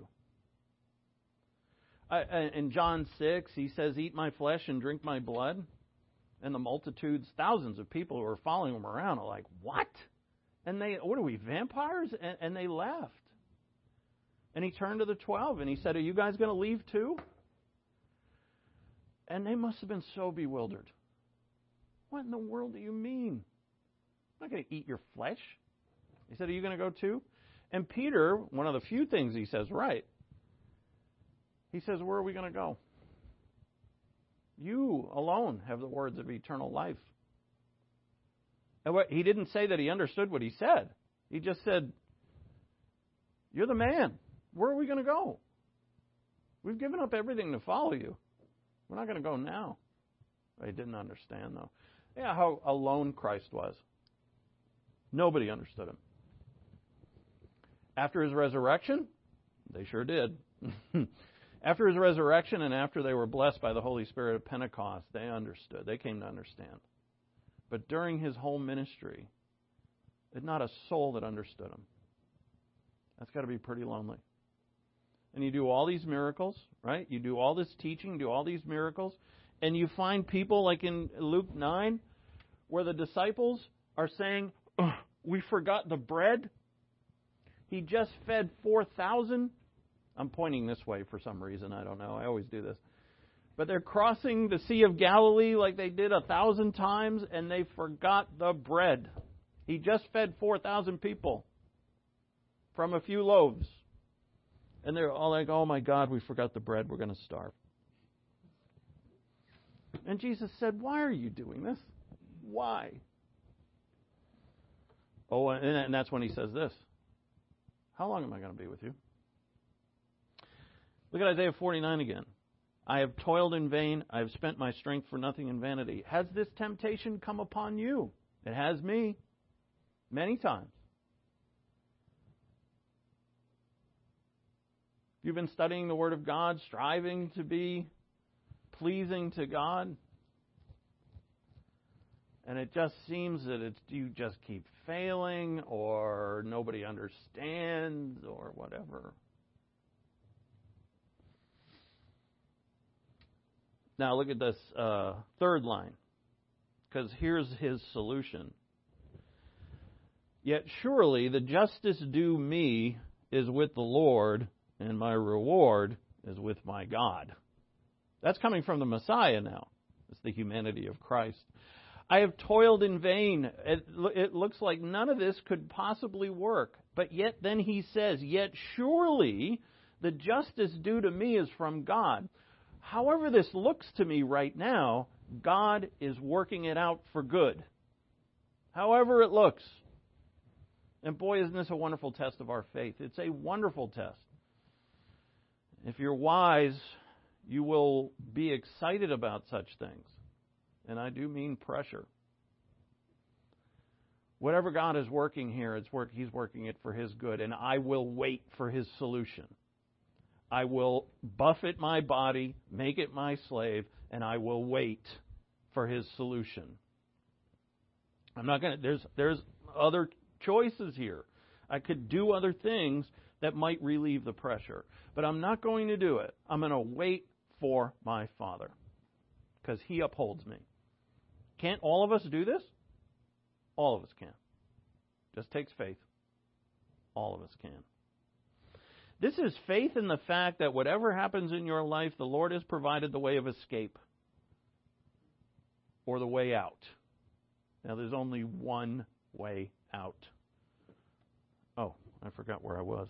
Uh, in John six, he says, "Eat my flesh and drink my blood." And the multitudes, thousands of people who are following him around, are like, "What?" And they, what are we, vampires? And, and they left. And he turned to the twelve and he said, "Are you guys going to leave too?" And they must have been so bewildered. What in the world do you mean? I'm not going to eat your flesh. He said, are you going to go too? And Peter, one of the few things he says right, he says, where are we going to go? You alone have the words of eternal life. And what, he didn't say that he understood what he said. He just said, you're the man. Where are we going to go? We've given up everything to follow you. We're not going to go now. He didn't understand, though. Yeah, how alone Christ was. Nobody understood him. After his resurrection, they sure did. After his resurrection and after they were blessed by the Holy Spirit at Pentecost, they understood. They came to understand. But during his whole ministry, there's not a soul that understood him. That's got to be pretty lonely. And you do all these miracles, right? You do all this teaching, do all these miracles, and you find people like in Luke nine where the disciples are saying, oh, we forgot the bread. He just fed four thousand. I'm pointing this way for some reason. I don't know. I always do this. But they're crossing the Sea of Galilee like they did a thousand times, and they forgot the bread. He just fed four thousand people from a few loaves. And they're all like, oh my God, we forgot the bread. We're going to starve. And Jesus said, why are you doing this? Why? Oh, and that's when he says this. How long am I going to be with you? Look at Isaiah forty-nine again. I have toiled in vain. I have spent my strength for nothing in vanity. Has this temptation come upon you? It has me. Many times. You've been studying the Word of God, striving to be pleasing to God. And it just seems that it's, you just keep failing, or nobody understands, or whatever. Now look at this uh, third line, because here's his solution. Yet surely the justice due me is with the Lord, and my reward is with my God. That's coming from the Messiah now. It's the humanity of Christ. I have toiled in vain. It, it looks like none of this could possibly work. But yet then he says, yet surely the justice due to me is from God. However this looks to me right now, God is working it out for good. However it looks. And boy, isn't this a wonderful test of our faith. It's a wonderful test. If you're wise, you will be excited about such things. And I do mean pressure. Whatever God is working here, it's work, He's working it for His good. And I will wait for His solution. I will buffet my body, make it my slave, and I will wait for His solution. I'm not going to, there's, there's other choices here. I could do other things that might relieve the pressure. But I'm not going to do it. I'm going to wait for my Father. Because He upholds me. Can't all of us do this? All of us can. Just takes faith. All of us can. This is faith in the fact that whatever happens in your life, the Lord has provided the way of escape. Or the way out. Now there's only one way out. Oh, I forgot where I was.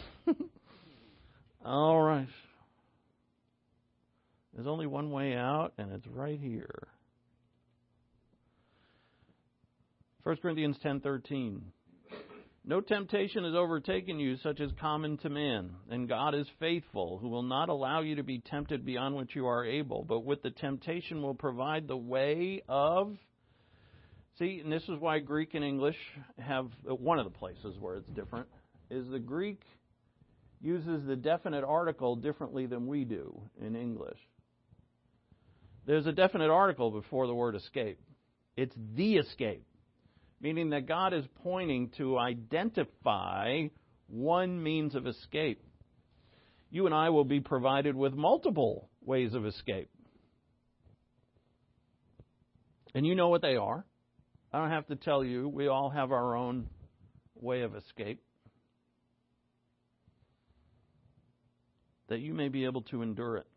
All right. There's only one way out, and it's right here. First Corinthians ten thirteen. No temptation has overtaken you such as common to man, and God is faithful, who will not allow you to be tempted beyond what you are able, but with the temptation will provide the way of... See, and this is why Greek and English have... One of the places where it's different is the Greek uses the definite article differently than we do in English. There's a definite article before the word escape. It's the escape, meaning that God is pointing to identify one means of escape. You and I will be provided with multiple ways of escape. And you know what they are. I don't have to tell you. We all have our own way of escape. That you may be able to endure it.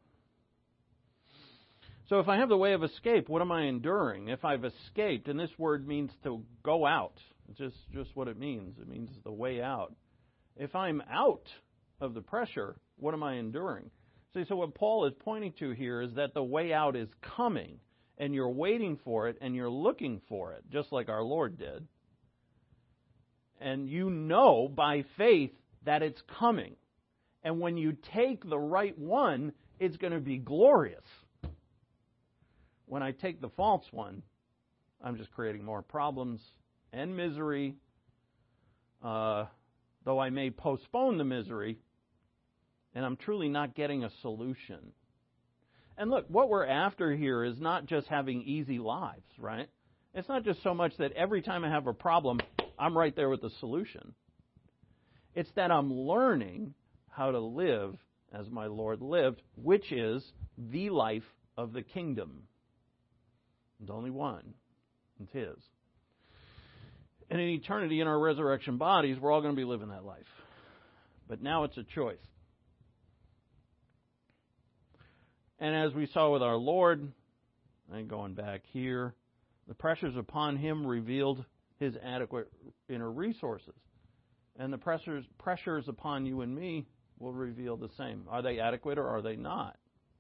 So if I have the way of escape, what am I enduring? If I've escaped, and this word means to go out, just, just what it means. It means the way out. If I'm out of the pressure, what am I enduring? See, so what Paul is pointing to here is that the way out is coming, and you're waiting for it, and you're looking for it, just like our Lord did. And you know by faith that it's coming. And when you take the right one, it's going to be glorious. When I take the false one, I'm just creating more problems and misery. Uh, though I may postpone the misery, and I'm truly not getting a solution. And look, what we're after here is not just having easy lives, right? It's not just so much that every time I have a problem, I'm right there with the solution. It's that I'm learning how to live as my Lord lived, which is the life of the kingdom. There's only one. It's His. And in eternity, in our resurrection bodies, we're all going to be living that life. But now it's a choice. And as we saw with our Lord, and going back here, the pressures upon Him revealed His adequate inner resources. And the pressures, pressures upon you and me will reveal the same. Are they adequate or are they not?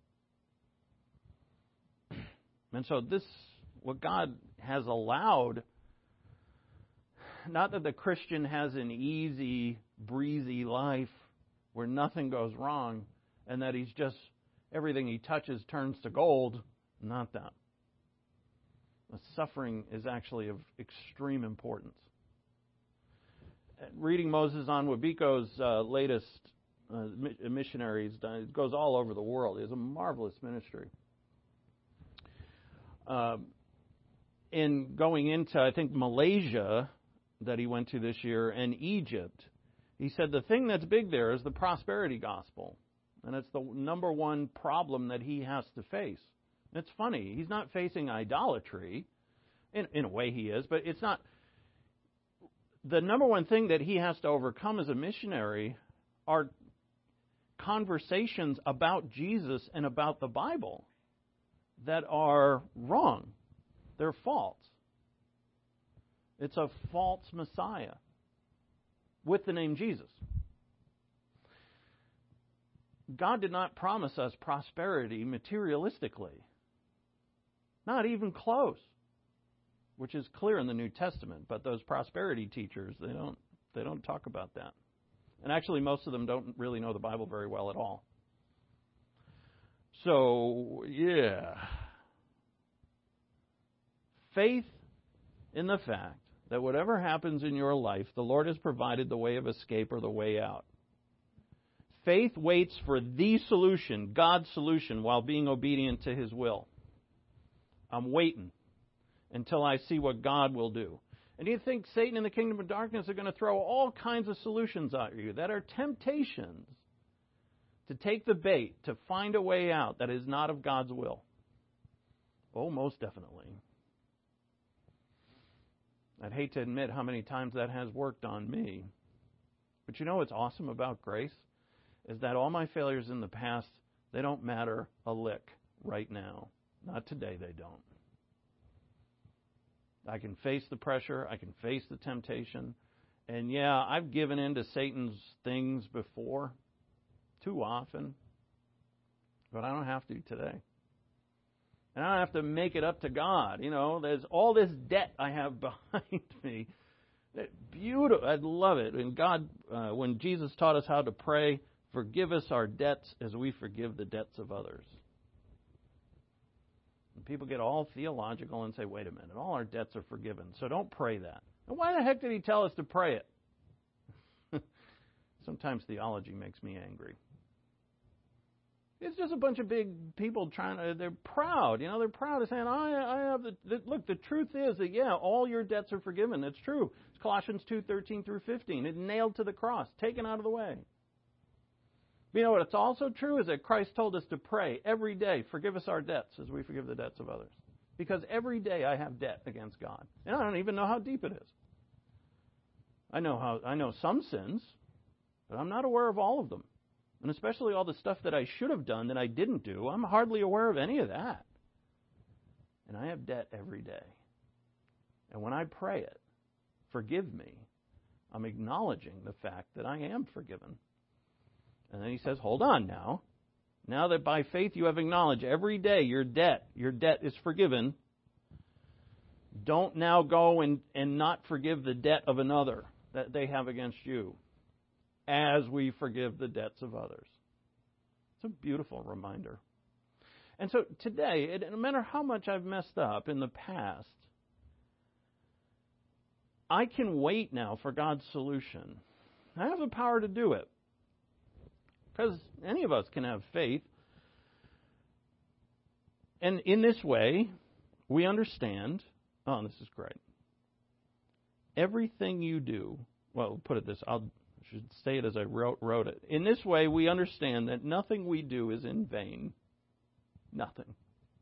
And so this, what God has allowed, not that the Christian has an easy, breezy life where nothing goes wrong and that he's just, everything he touches turns to gold. Not that. The suffering is actually of extreme importance. Reading Moses Onwabiko's uh, latest uh, missionaries, it goes all over the world. It's a marvelous ministry. Uh, in going into, I think, Malaysia that he went to this year and Egypt, he said the thing that's big there is the prosperity gospel. And it's the number one problem that he has to face. It's funny. He's not facing idolatry. In, in a way he is, but it's not. The number one thing that he has to overcome as a missionary are conversations about Jesus and about the Bible that are wrong. They're false. It's a false Messiah with the name Jesus. God did not promise us prosperity materialistically. Not even close. Which is clear in the New Testament, but those prosperity teachers, they don't they don't talk about that. And actually most of them don't really know the Bible very well at all. So, yeah. Faith in the fact that whatever happens in your life, the Lord has provided the way of escape or the way out. Faith waits for the solution, God's solution, while being obedient to His will. I'm waiting until I see what God will do. And do you think Satan and the kingdom of darkness are going to throw all kinds of solutions at you that are temptations to take the bait, to find a way out that is not of God's will? Oh, most definitely. I'd hate to admit how many times that has worked on me. But you know what's awesome about grace? Is that all my failures in the past, they don't matter a lick right now. Not today, they don't. I can face the pressure. I can face the temptation. And yeah, I've given in to Satan's things before, too often. But I don't have to today. And I don't have to make it up to God. You know, there's all this debt I have behind me. Beautiful. I love it. And God, uh, when Jesus taught us how to pray, forgive us our debts as we forgive the debts of others. And people get all theological and say, wait a minute, all our debts are forgiven, so don't pray that. And why the heck did He tell us to pray it? Sometimes theology makes me angry. It's just a bunch of big people trying to, they're proud. You know, they're proud of saying, I, I have the, the, look, the truth is that, yeah, all your debts are forgiven. It's true. It's Colossians two, thirteen through fifteen. It's nailed to the cross, taken out of the way. But you know what? It's also true is that Christ told us to pray every day, forgive us our debts as we forgive the debts of others. Because every day I have debt against God. And I don't even know how deep it is. I know how I know some sins, but I'm not aware of all of them. And especially all the stuff that I should have done that I didn't do, I'm hardly aware of any of that. And I have debt every day. And when I pray it, forgive me, I'm acknowledging the fact that I am forgiven. And then He says, hold on now. Now that by faith you have acknowledged every day your debt, your debt is forgiven, don't now go and, and not forgive the debt of another that they have against you, as we forgive the debts of others. It's a beautiful reminder. And so today, it, no matter how much I've messed up in the past, I can wait now for God's solution. I have the power to do it. Because any of us can have faith. And in this way, we understand, oh, this is great. Everything you do, well, put it this, I'll I should say it as I wrote, wrote it. In this way, we understand that nothing we do is in vain. Nothing.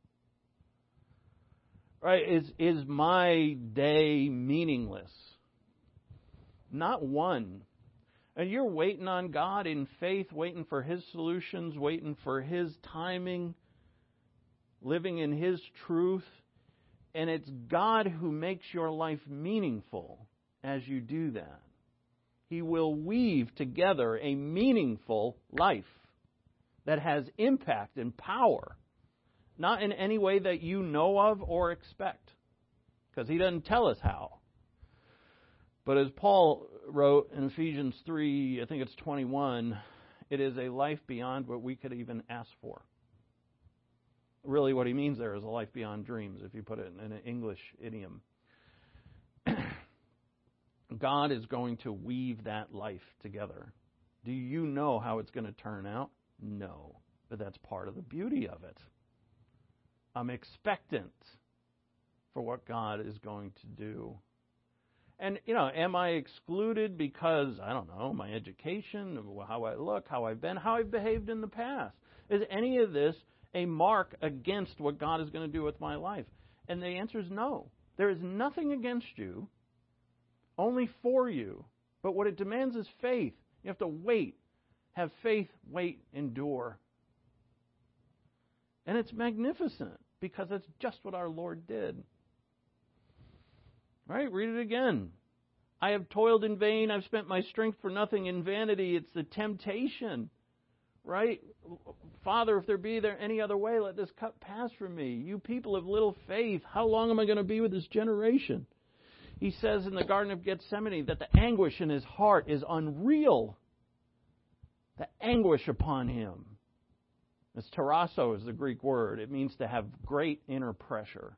Right? Is, is my day meaningless? Not one. And you're waiting on God in faith, waiting for His solutions, waiting for His timing, living in His truth. And it's God who makes your life meaningful as you do that. He will weave together a meaningful life that has impact and power, not in any way that you know of or expect, because He doesn't tell us how. But as Paul wrote in Ephesians three, I think it's twenty-one, it is a life beyond what we could even ask for. Really what he means there is a life beyond dreams, if you put it in an English idiom. God is going to weave that life together. Do you know how it's going to turn out? No. But that's part of the beauty of it. I'm expectant for what God is going to do. And, you know, am I excluded because, I don't know, my education, how I look, how I've been, how I've behaved in the past? Is any of this a mark against what God is going to do with my life? And the answer is no. There is nothing against you, only for you. But what it demands is faith. You have to wait. Have faith, wait, endure. And it's magnificent because that's just what our Lord did. Right? Read it again. I have toiled in vain. I've spent my strength for nothing in vanity. It's the temptation. Right? Father, if there be there any other way, let this cup pass from me. You people of little faith, how long am I going to be with this generation? He says in the Garden of Gethsemane that the anguish in his heart is unreal. The anguish upon him. This tarasso is the Greek word. It means to have great inner pressure.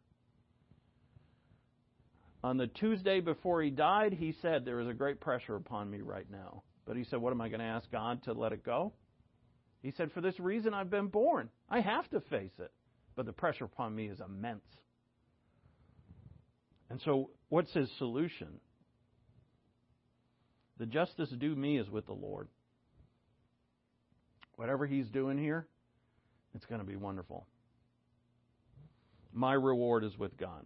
On the Tuesday before he died, he said, there is a great pressure upon me right now. But he said, what am I going to ask God to let it go? He said, for this reason I've been born. I have to face it. But the pressure upon me is immense. And so, what's his solution? The justice due me is with the Lord. Whatever he's doing here, it's going to be wonderful. My reward is with God.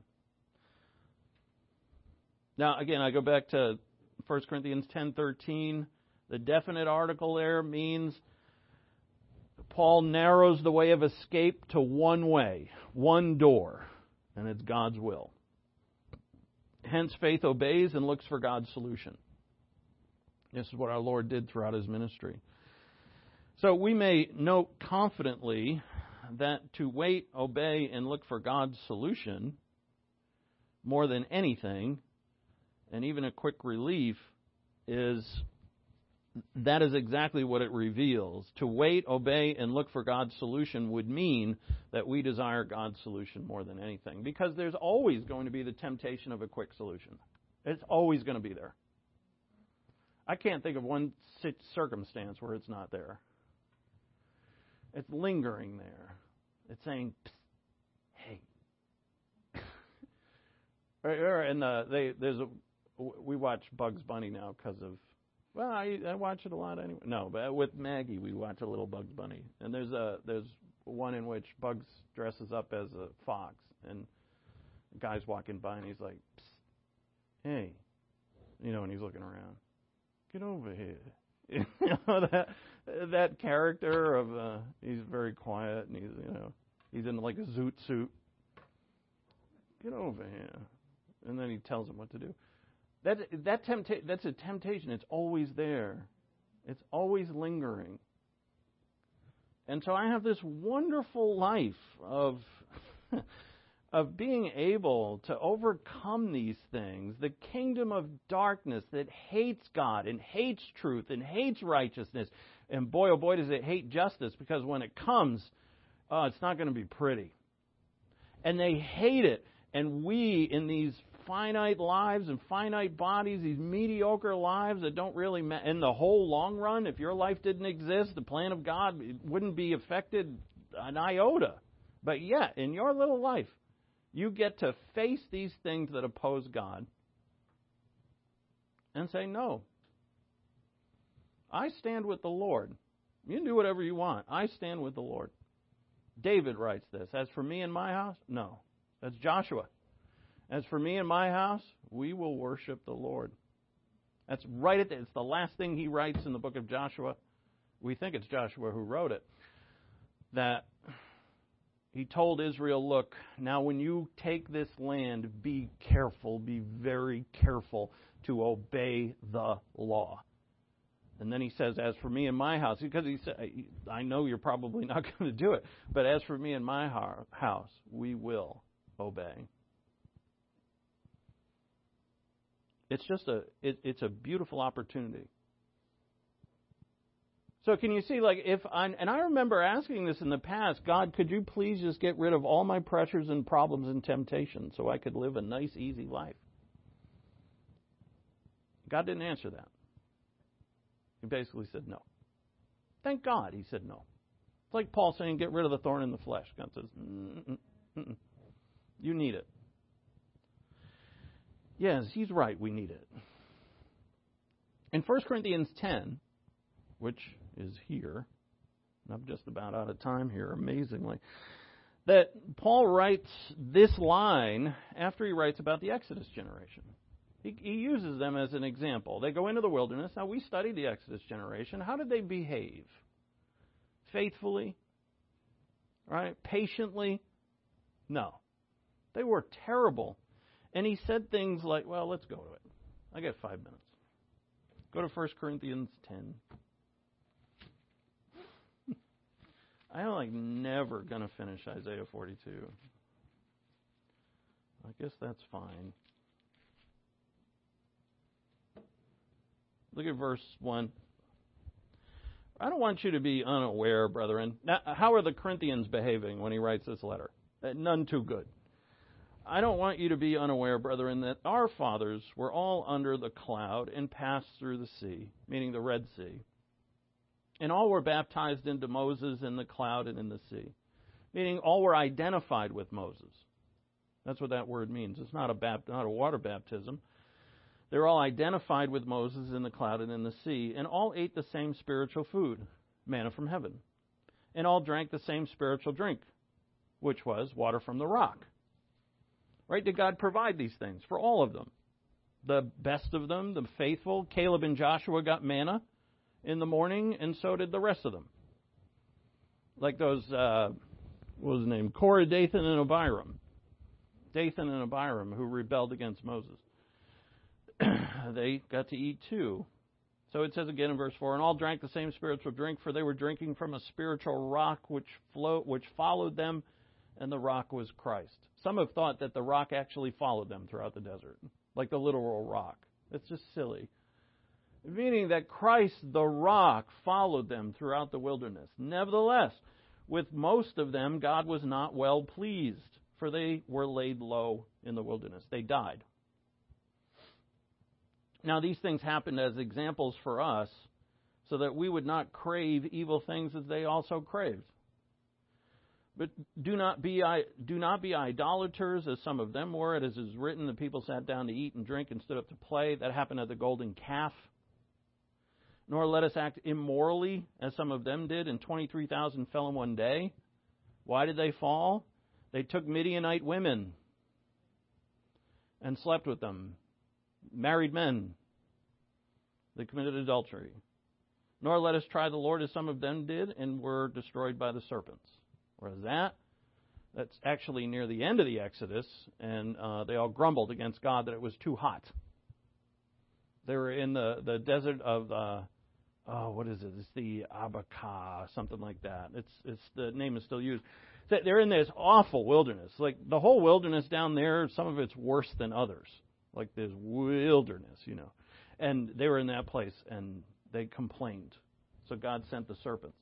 Now, again, I go back to First Corinthians ten thirteen. The definite article there means Paul narrows the way of escape to one way, one door, and it's God's will. Hence, faith obeys and looks for God's solution. This is what our Lord did throughout his ministry. So we may note confidently that to wait, obey, and look for God's solution more than anything, and even a quick relief, is that is exactly what it reveals. To wait, obey, and look for God's solution would mean that we desire God's solution more than anything. Because there's always going to be the temptation of a quick solution. It's always going to be there. I can't think of one circumstance where it's not there. It's lingering there. It's saying, hey. And uh, they, there's a, we watch Bugs Bunny now because of, well, I, I watch it a lot anyway. No, but with Maggie, we watch a little Bugs Bunny. And there's a there's one in which Bugs dresses up as a fox. And the guy's walking by and he's like, psst, hey. You know, and he's looking around. Get over here. You know, that that character of, uh, he's very quiet and he's, you know, he's in like a zoot suit. Get over here. And then he tells him what to do. That that tempta- that's a temptation. It's always there. It's always lingering. And so I have this wonderful life of of being able to overcome these things. The kingdom of darkness that hates God and hates truth and hates righteousness. And boy, oh boy, does it hate justice, because when it comes, oh, it's not going to be pretty. And they hate it. And we, in these finite lives and finite bodies, these mediocre lives that don't really matter. In the whole long run, if your life didn't exist, the plan of God wouldn't be affected an iota. But yet, in your little life, you get to face these things that oppose God and say, no. I stand with the Lord. You can do whatever you want. I stand with the Lord. David writes this. As for me and my house, no. That's Joshua. As for me and my house, we will worship the Lord. That's right at the, it's the last thing he writes in the book of Joshua. We think it's Joshua who wrote it. That he told Israel, look, now when you take this land, be careful, be very careful to obey the law. And then he says, as for me and my house, because he said, I know you're probably not going to do it, but as for me and my house, we will obey. It's just a, it, it's a beautiful opportunity. So can you see, like, if I, and I remember asking this in the past, God, could you please just get rid of all my pressures and problems and temptations so I could live a nice, easy life? God didn't answer that. He basically said no. Thank God he said no. It's like Paul saying, get rid of the thorn in the flesh. God says, mm-mm, mm-mm. You need it. Yes, he's right, we need it. In First Corinthians ten, which is here, and I'm just about out of time here, amazingly, that Paul writes this line after he writes about the Exodus generation. He, he uses them as an example. They go into the wilderness. Now, we studied the Exodus generation. How did they behave? Faithfully? Right? Patiently? No. They were terrible. And he said things like, well, let's go to it. I got five minutes. Go to First Corinthians ten. I'm like never going to finish Isaiah forty-two. I guess that's fine. Look at verse one. I don't want you to be unaware, brethren. Now, how are the Corinthians behaving when he writes this letter? None too good. I don't want you to be unaware, brethren, that our fathers were all under the cloud and passed through the sea, meaning the Red Sea. And all were baptized into Moses in the cloud and in the sea, meaning all were identified with Moses. That's what that word means. It's not a bapt- not a water baptism. They're all identified with Moses in the cloud and in the sea, and all ate the same spiritual food, manna from heaven, and all drank the same spiritual drink, which was water from the rock. Right? Did God provide these things for all of them? The best of them, the faithful, Caleb and Joshua got manna in the morning, and so did the rest of them. Like those, uh, what was his name? Korah, Dathan, and Abiram. Dathan and Abiram, who rebelled against Moses. They got to eat too. So it says again in verse four, and all drank the same spiritual drink, for they were drinking from a spiritual rock which flowed, which followed them, and the rock was Christ. Some have thought that the rock actually followed them throughout the desert, like the literal rock. It's just silly. Meaning that Christ, the rock, followed them throughout the wilderness. Nevertheless, with most of them, God was not well pleased, for they were laid low in the wilderness. They died. Now, these things happened as examples for us, so that we would not crave evil things as they also craved. But do not be do not be idolaters, as some of them were. As is written, the people sat down to eat and drink and stood up to play. That happened at the golden calf. Nor let us act immorally, as some of them did, and twenty-three thousand fell in one day. Why did they fall? They took Midianite women and slept with them. Married men. They committed adultery. Nor let us try the Lord, as some of them did, and were destroyed by the serpents. Whereas that, that's actually near the end of the Exodus, and uh, they all grumbled against God that it was too hot. They were in the, the desert of, uh, oh, what is it? It's the Abaka, something like that. It's it's the name is still used. They're in this awful wilderness. Like the whole wilderness down there, some of it's worse than others. Like this wilderness, you know. And they were in that place, and they complained. So God sent the serpents.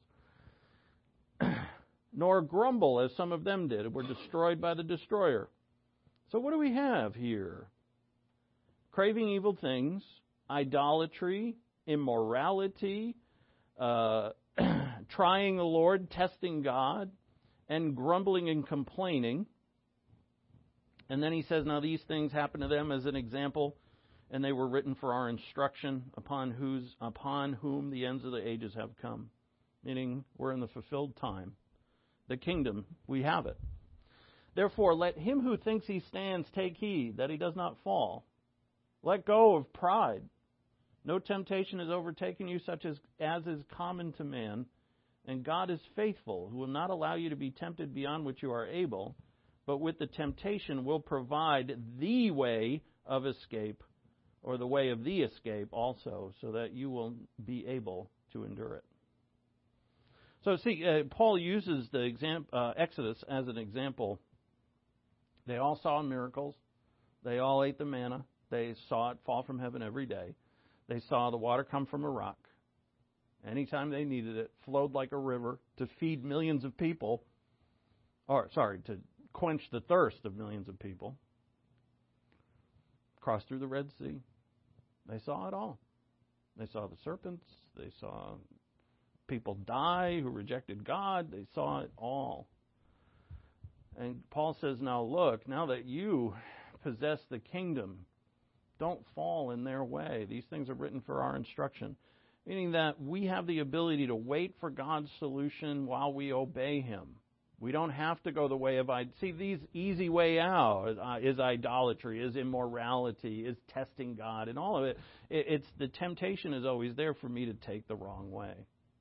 Nor grumble, as some of them did, were destroyed by the destroyer. So what do we have here? Craving evil things, idolatry, immorality, uh, trying the Lord, testing God, and grumbling and complaining. And then he says, now these things happen to them as an example, and they were written for our instruction, upon whose upon whom the ends of the ages have come. Meaning, we're in the fulfilled time. The kingdom, we have it. Therefore, let him who thinks he stands take heed that he does not fall. Let go of pride. No temptation has overtaken you such as, as is common to man, and God is faithful, who will not allow you to be tempted beyond what you are able, but with the temptation will provide the way of escape, or the way of the escape also, so that you will be able to endure it. So see, uh, Paul uses the exam- uh, Exodus as an example. They all saw miracles. They all ate the manna. They saw it fall from heaven every day. They saw the water come from a rock. Anytime they needed it, flowed like a river to feed millions of people, or sorry, to quench the thirst of millions of people. Crossed through the Red Sea. They saw it all. They saw the serpents. They saw people die who rejected God. They saw it all. And Paul says, now look, now that you possess the kingdom, don't fall in their way. These things are written for our instruction. Meaning that we have the ability to wait for God's solution while we obey Him. We don't have to go the way of, see, these easy way out uh, is idolatry, is immorality, is testing God, and all of it. it. It's the temptation is always there for me to take the wrong way.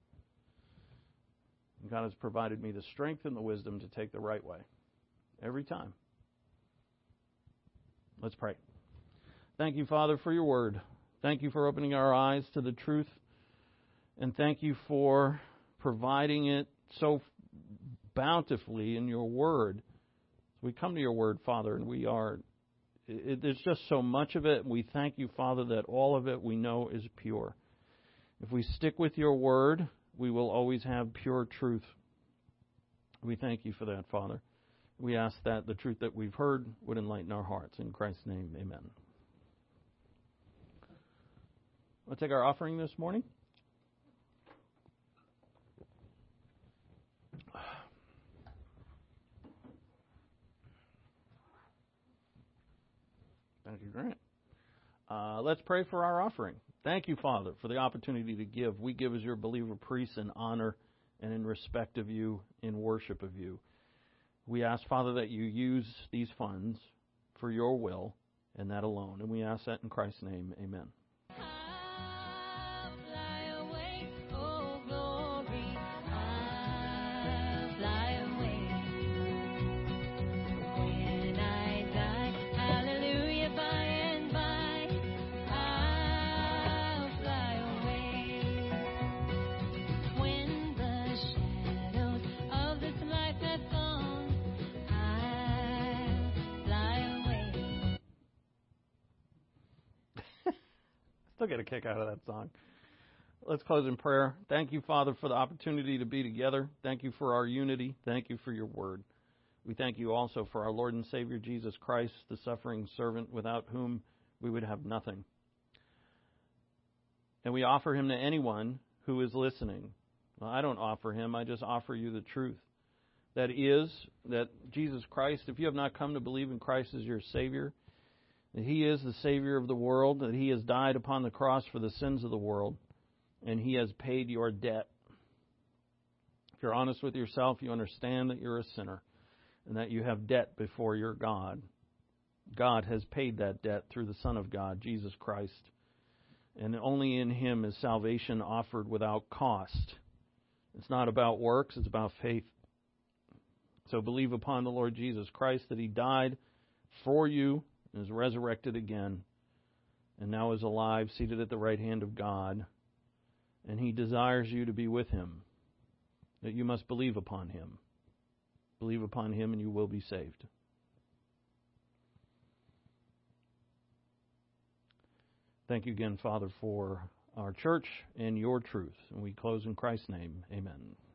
God has provided me the strength and the wisdom to take the right way every time. Let's pray. Thank you, Father, for your word. Thank you for opening our eyes to the truth. And thank you for providing it so bountifully in your word. We come to your word, Father, and we are, it, there's just so much of it. We thank you, Father, that all of it we know is pure. If we stick with your word, we will always have pure truth. We thank you for that, Father. We ask that the truth that we've heard would enlighten our hearts. In Christ's name, amen. We'll take our offering this morning. Thank you, Grant. Uh, let's pray for our offering. Thank you, Father, for the opportunity to give. We give as your believer priests in honor and in respect of you, in worship of you. We ask, Father, that you use these funds for your will and that alone. And we ask that in Christ's name. Amen. I'll fly away, oh glory, I'll fly away. When I die, hallelujah, by and by, I'll fly away. When the shadows of this life have gone, I'll fly away. Still get a kick out of that song. Let's close in prayer. Thank you, Father, for the opportunity to be together. Thank you for our unity. Thank you for your word. We thank you also for our Lord and Savior Jesus Christ, the suffering servant without whom we would have nothing. And we offer him to anyone who is listening. Well, I don't offer him. I just offer you the truth. That is, that Jesus Christ, if you have not come to believe in Christ as your Savior, that He is the Savior of the world, that He has died upon the cross for the sins of the world, and He has paid your debt. If you're honest with yourself, you understand that you're a sinner and that you have debt before your God. God has paid that debt through the Son of God, Jesus Christ, and only in Him is salvation offered without cost. It's not about works, it's about faith. So believe upon the Lord Jesus Christ, that He died for you, and is resurrected again, and now is alive, seated at the right hand of God, and He desires you to be with Him, that you must believe upon Him. Believe upon Him and you will be saved. Thank you again, Father, for our church and your truth. And we close in Christ's name. Amen.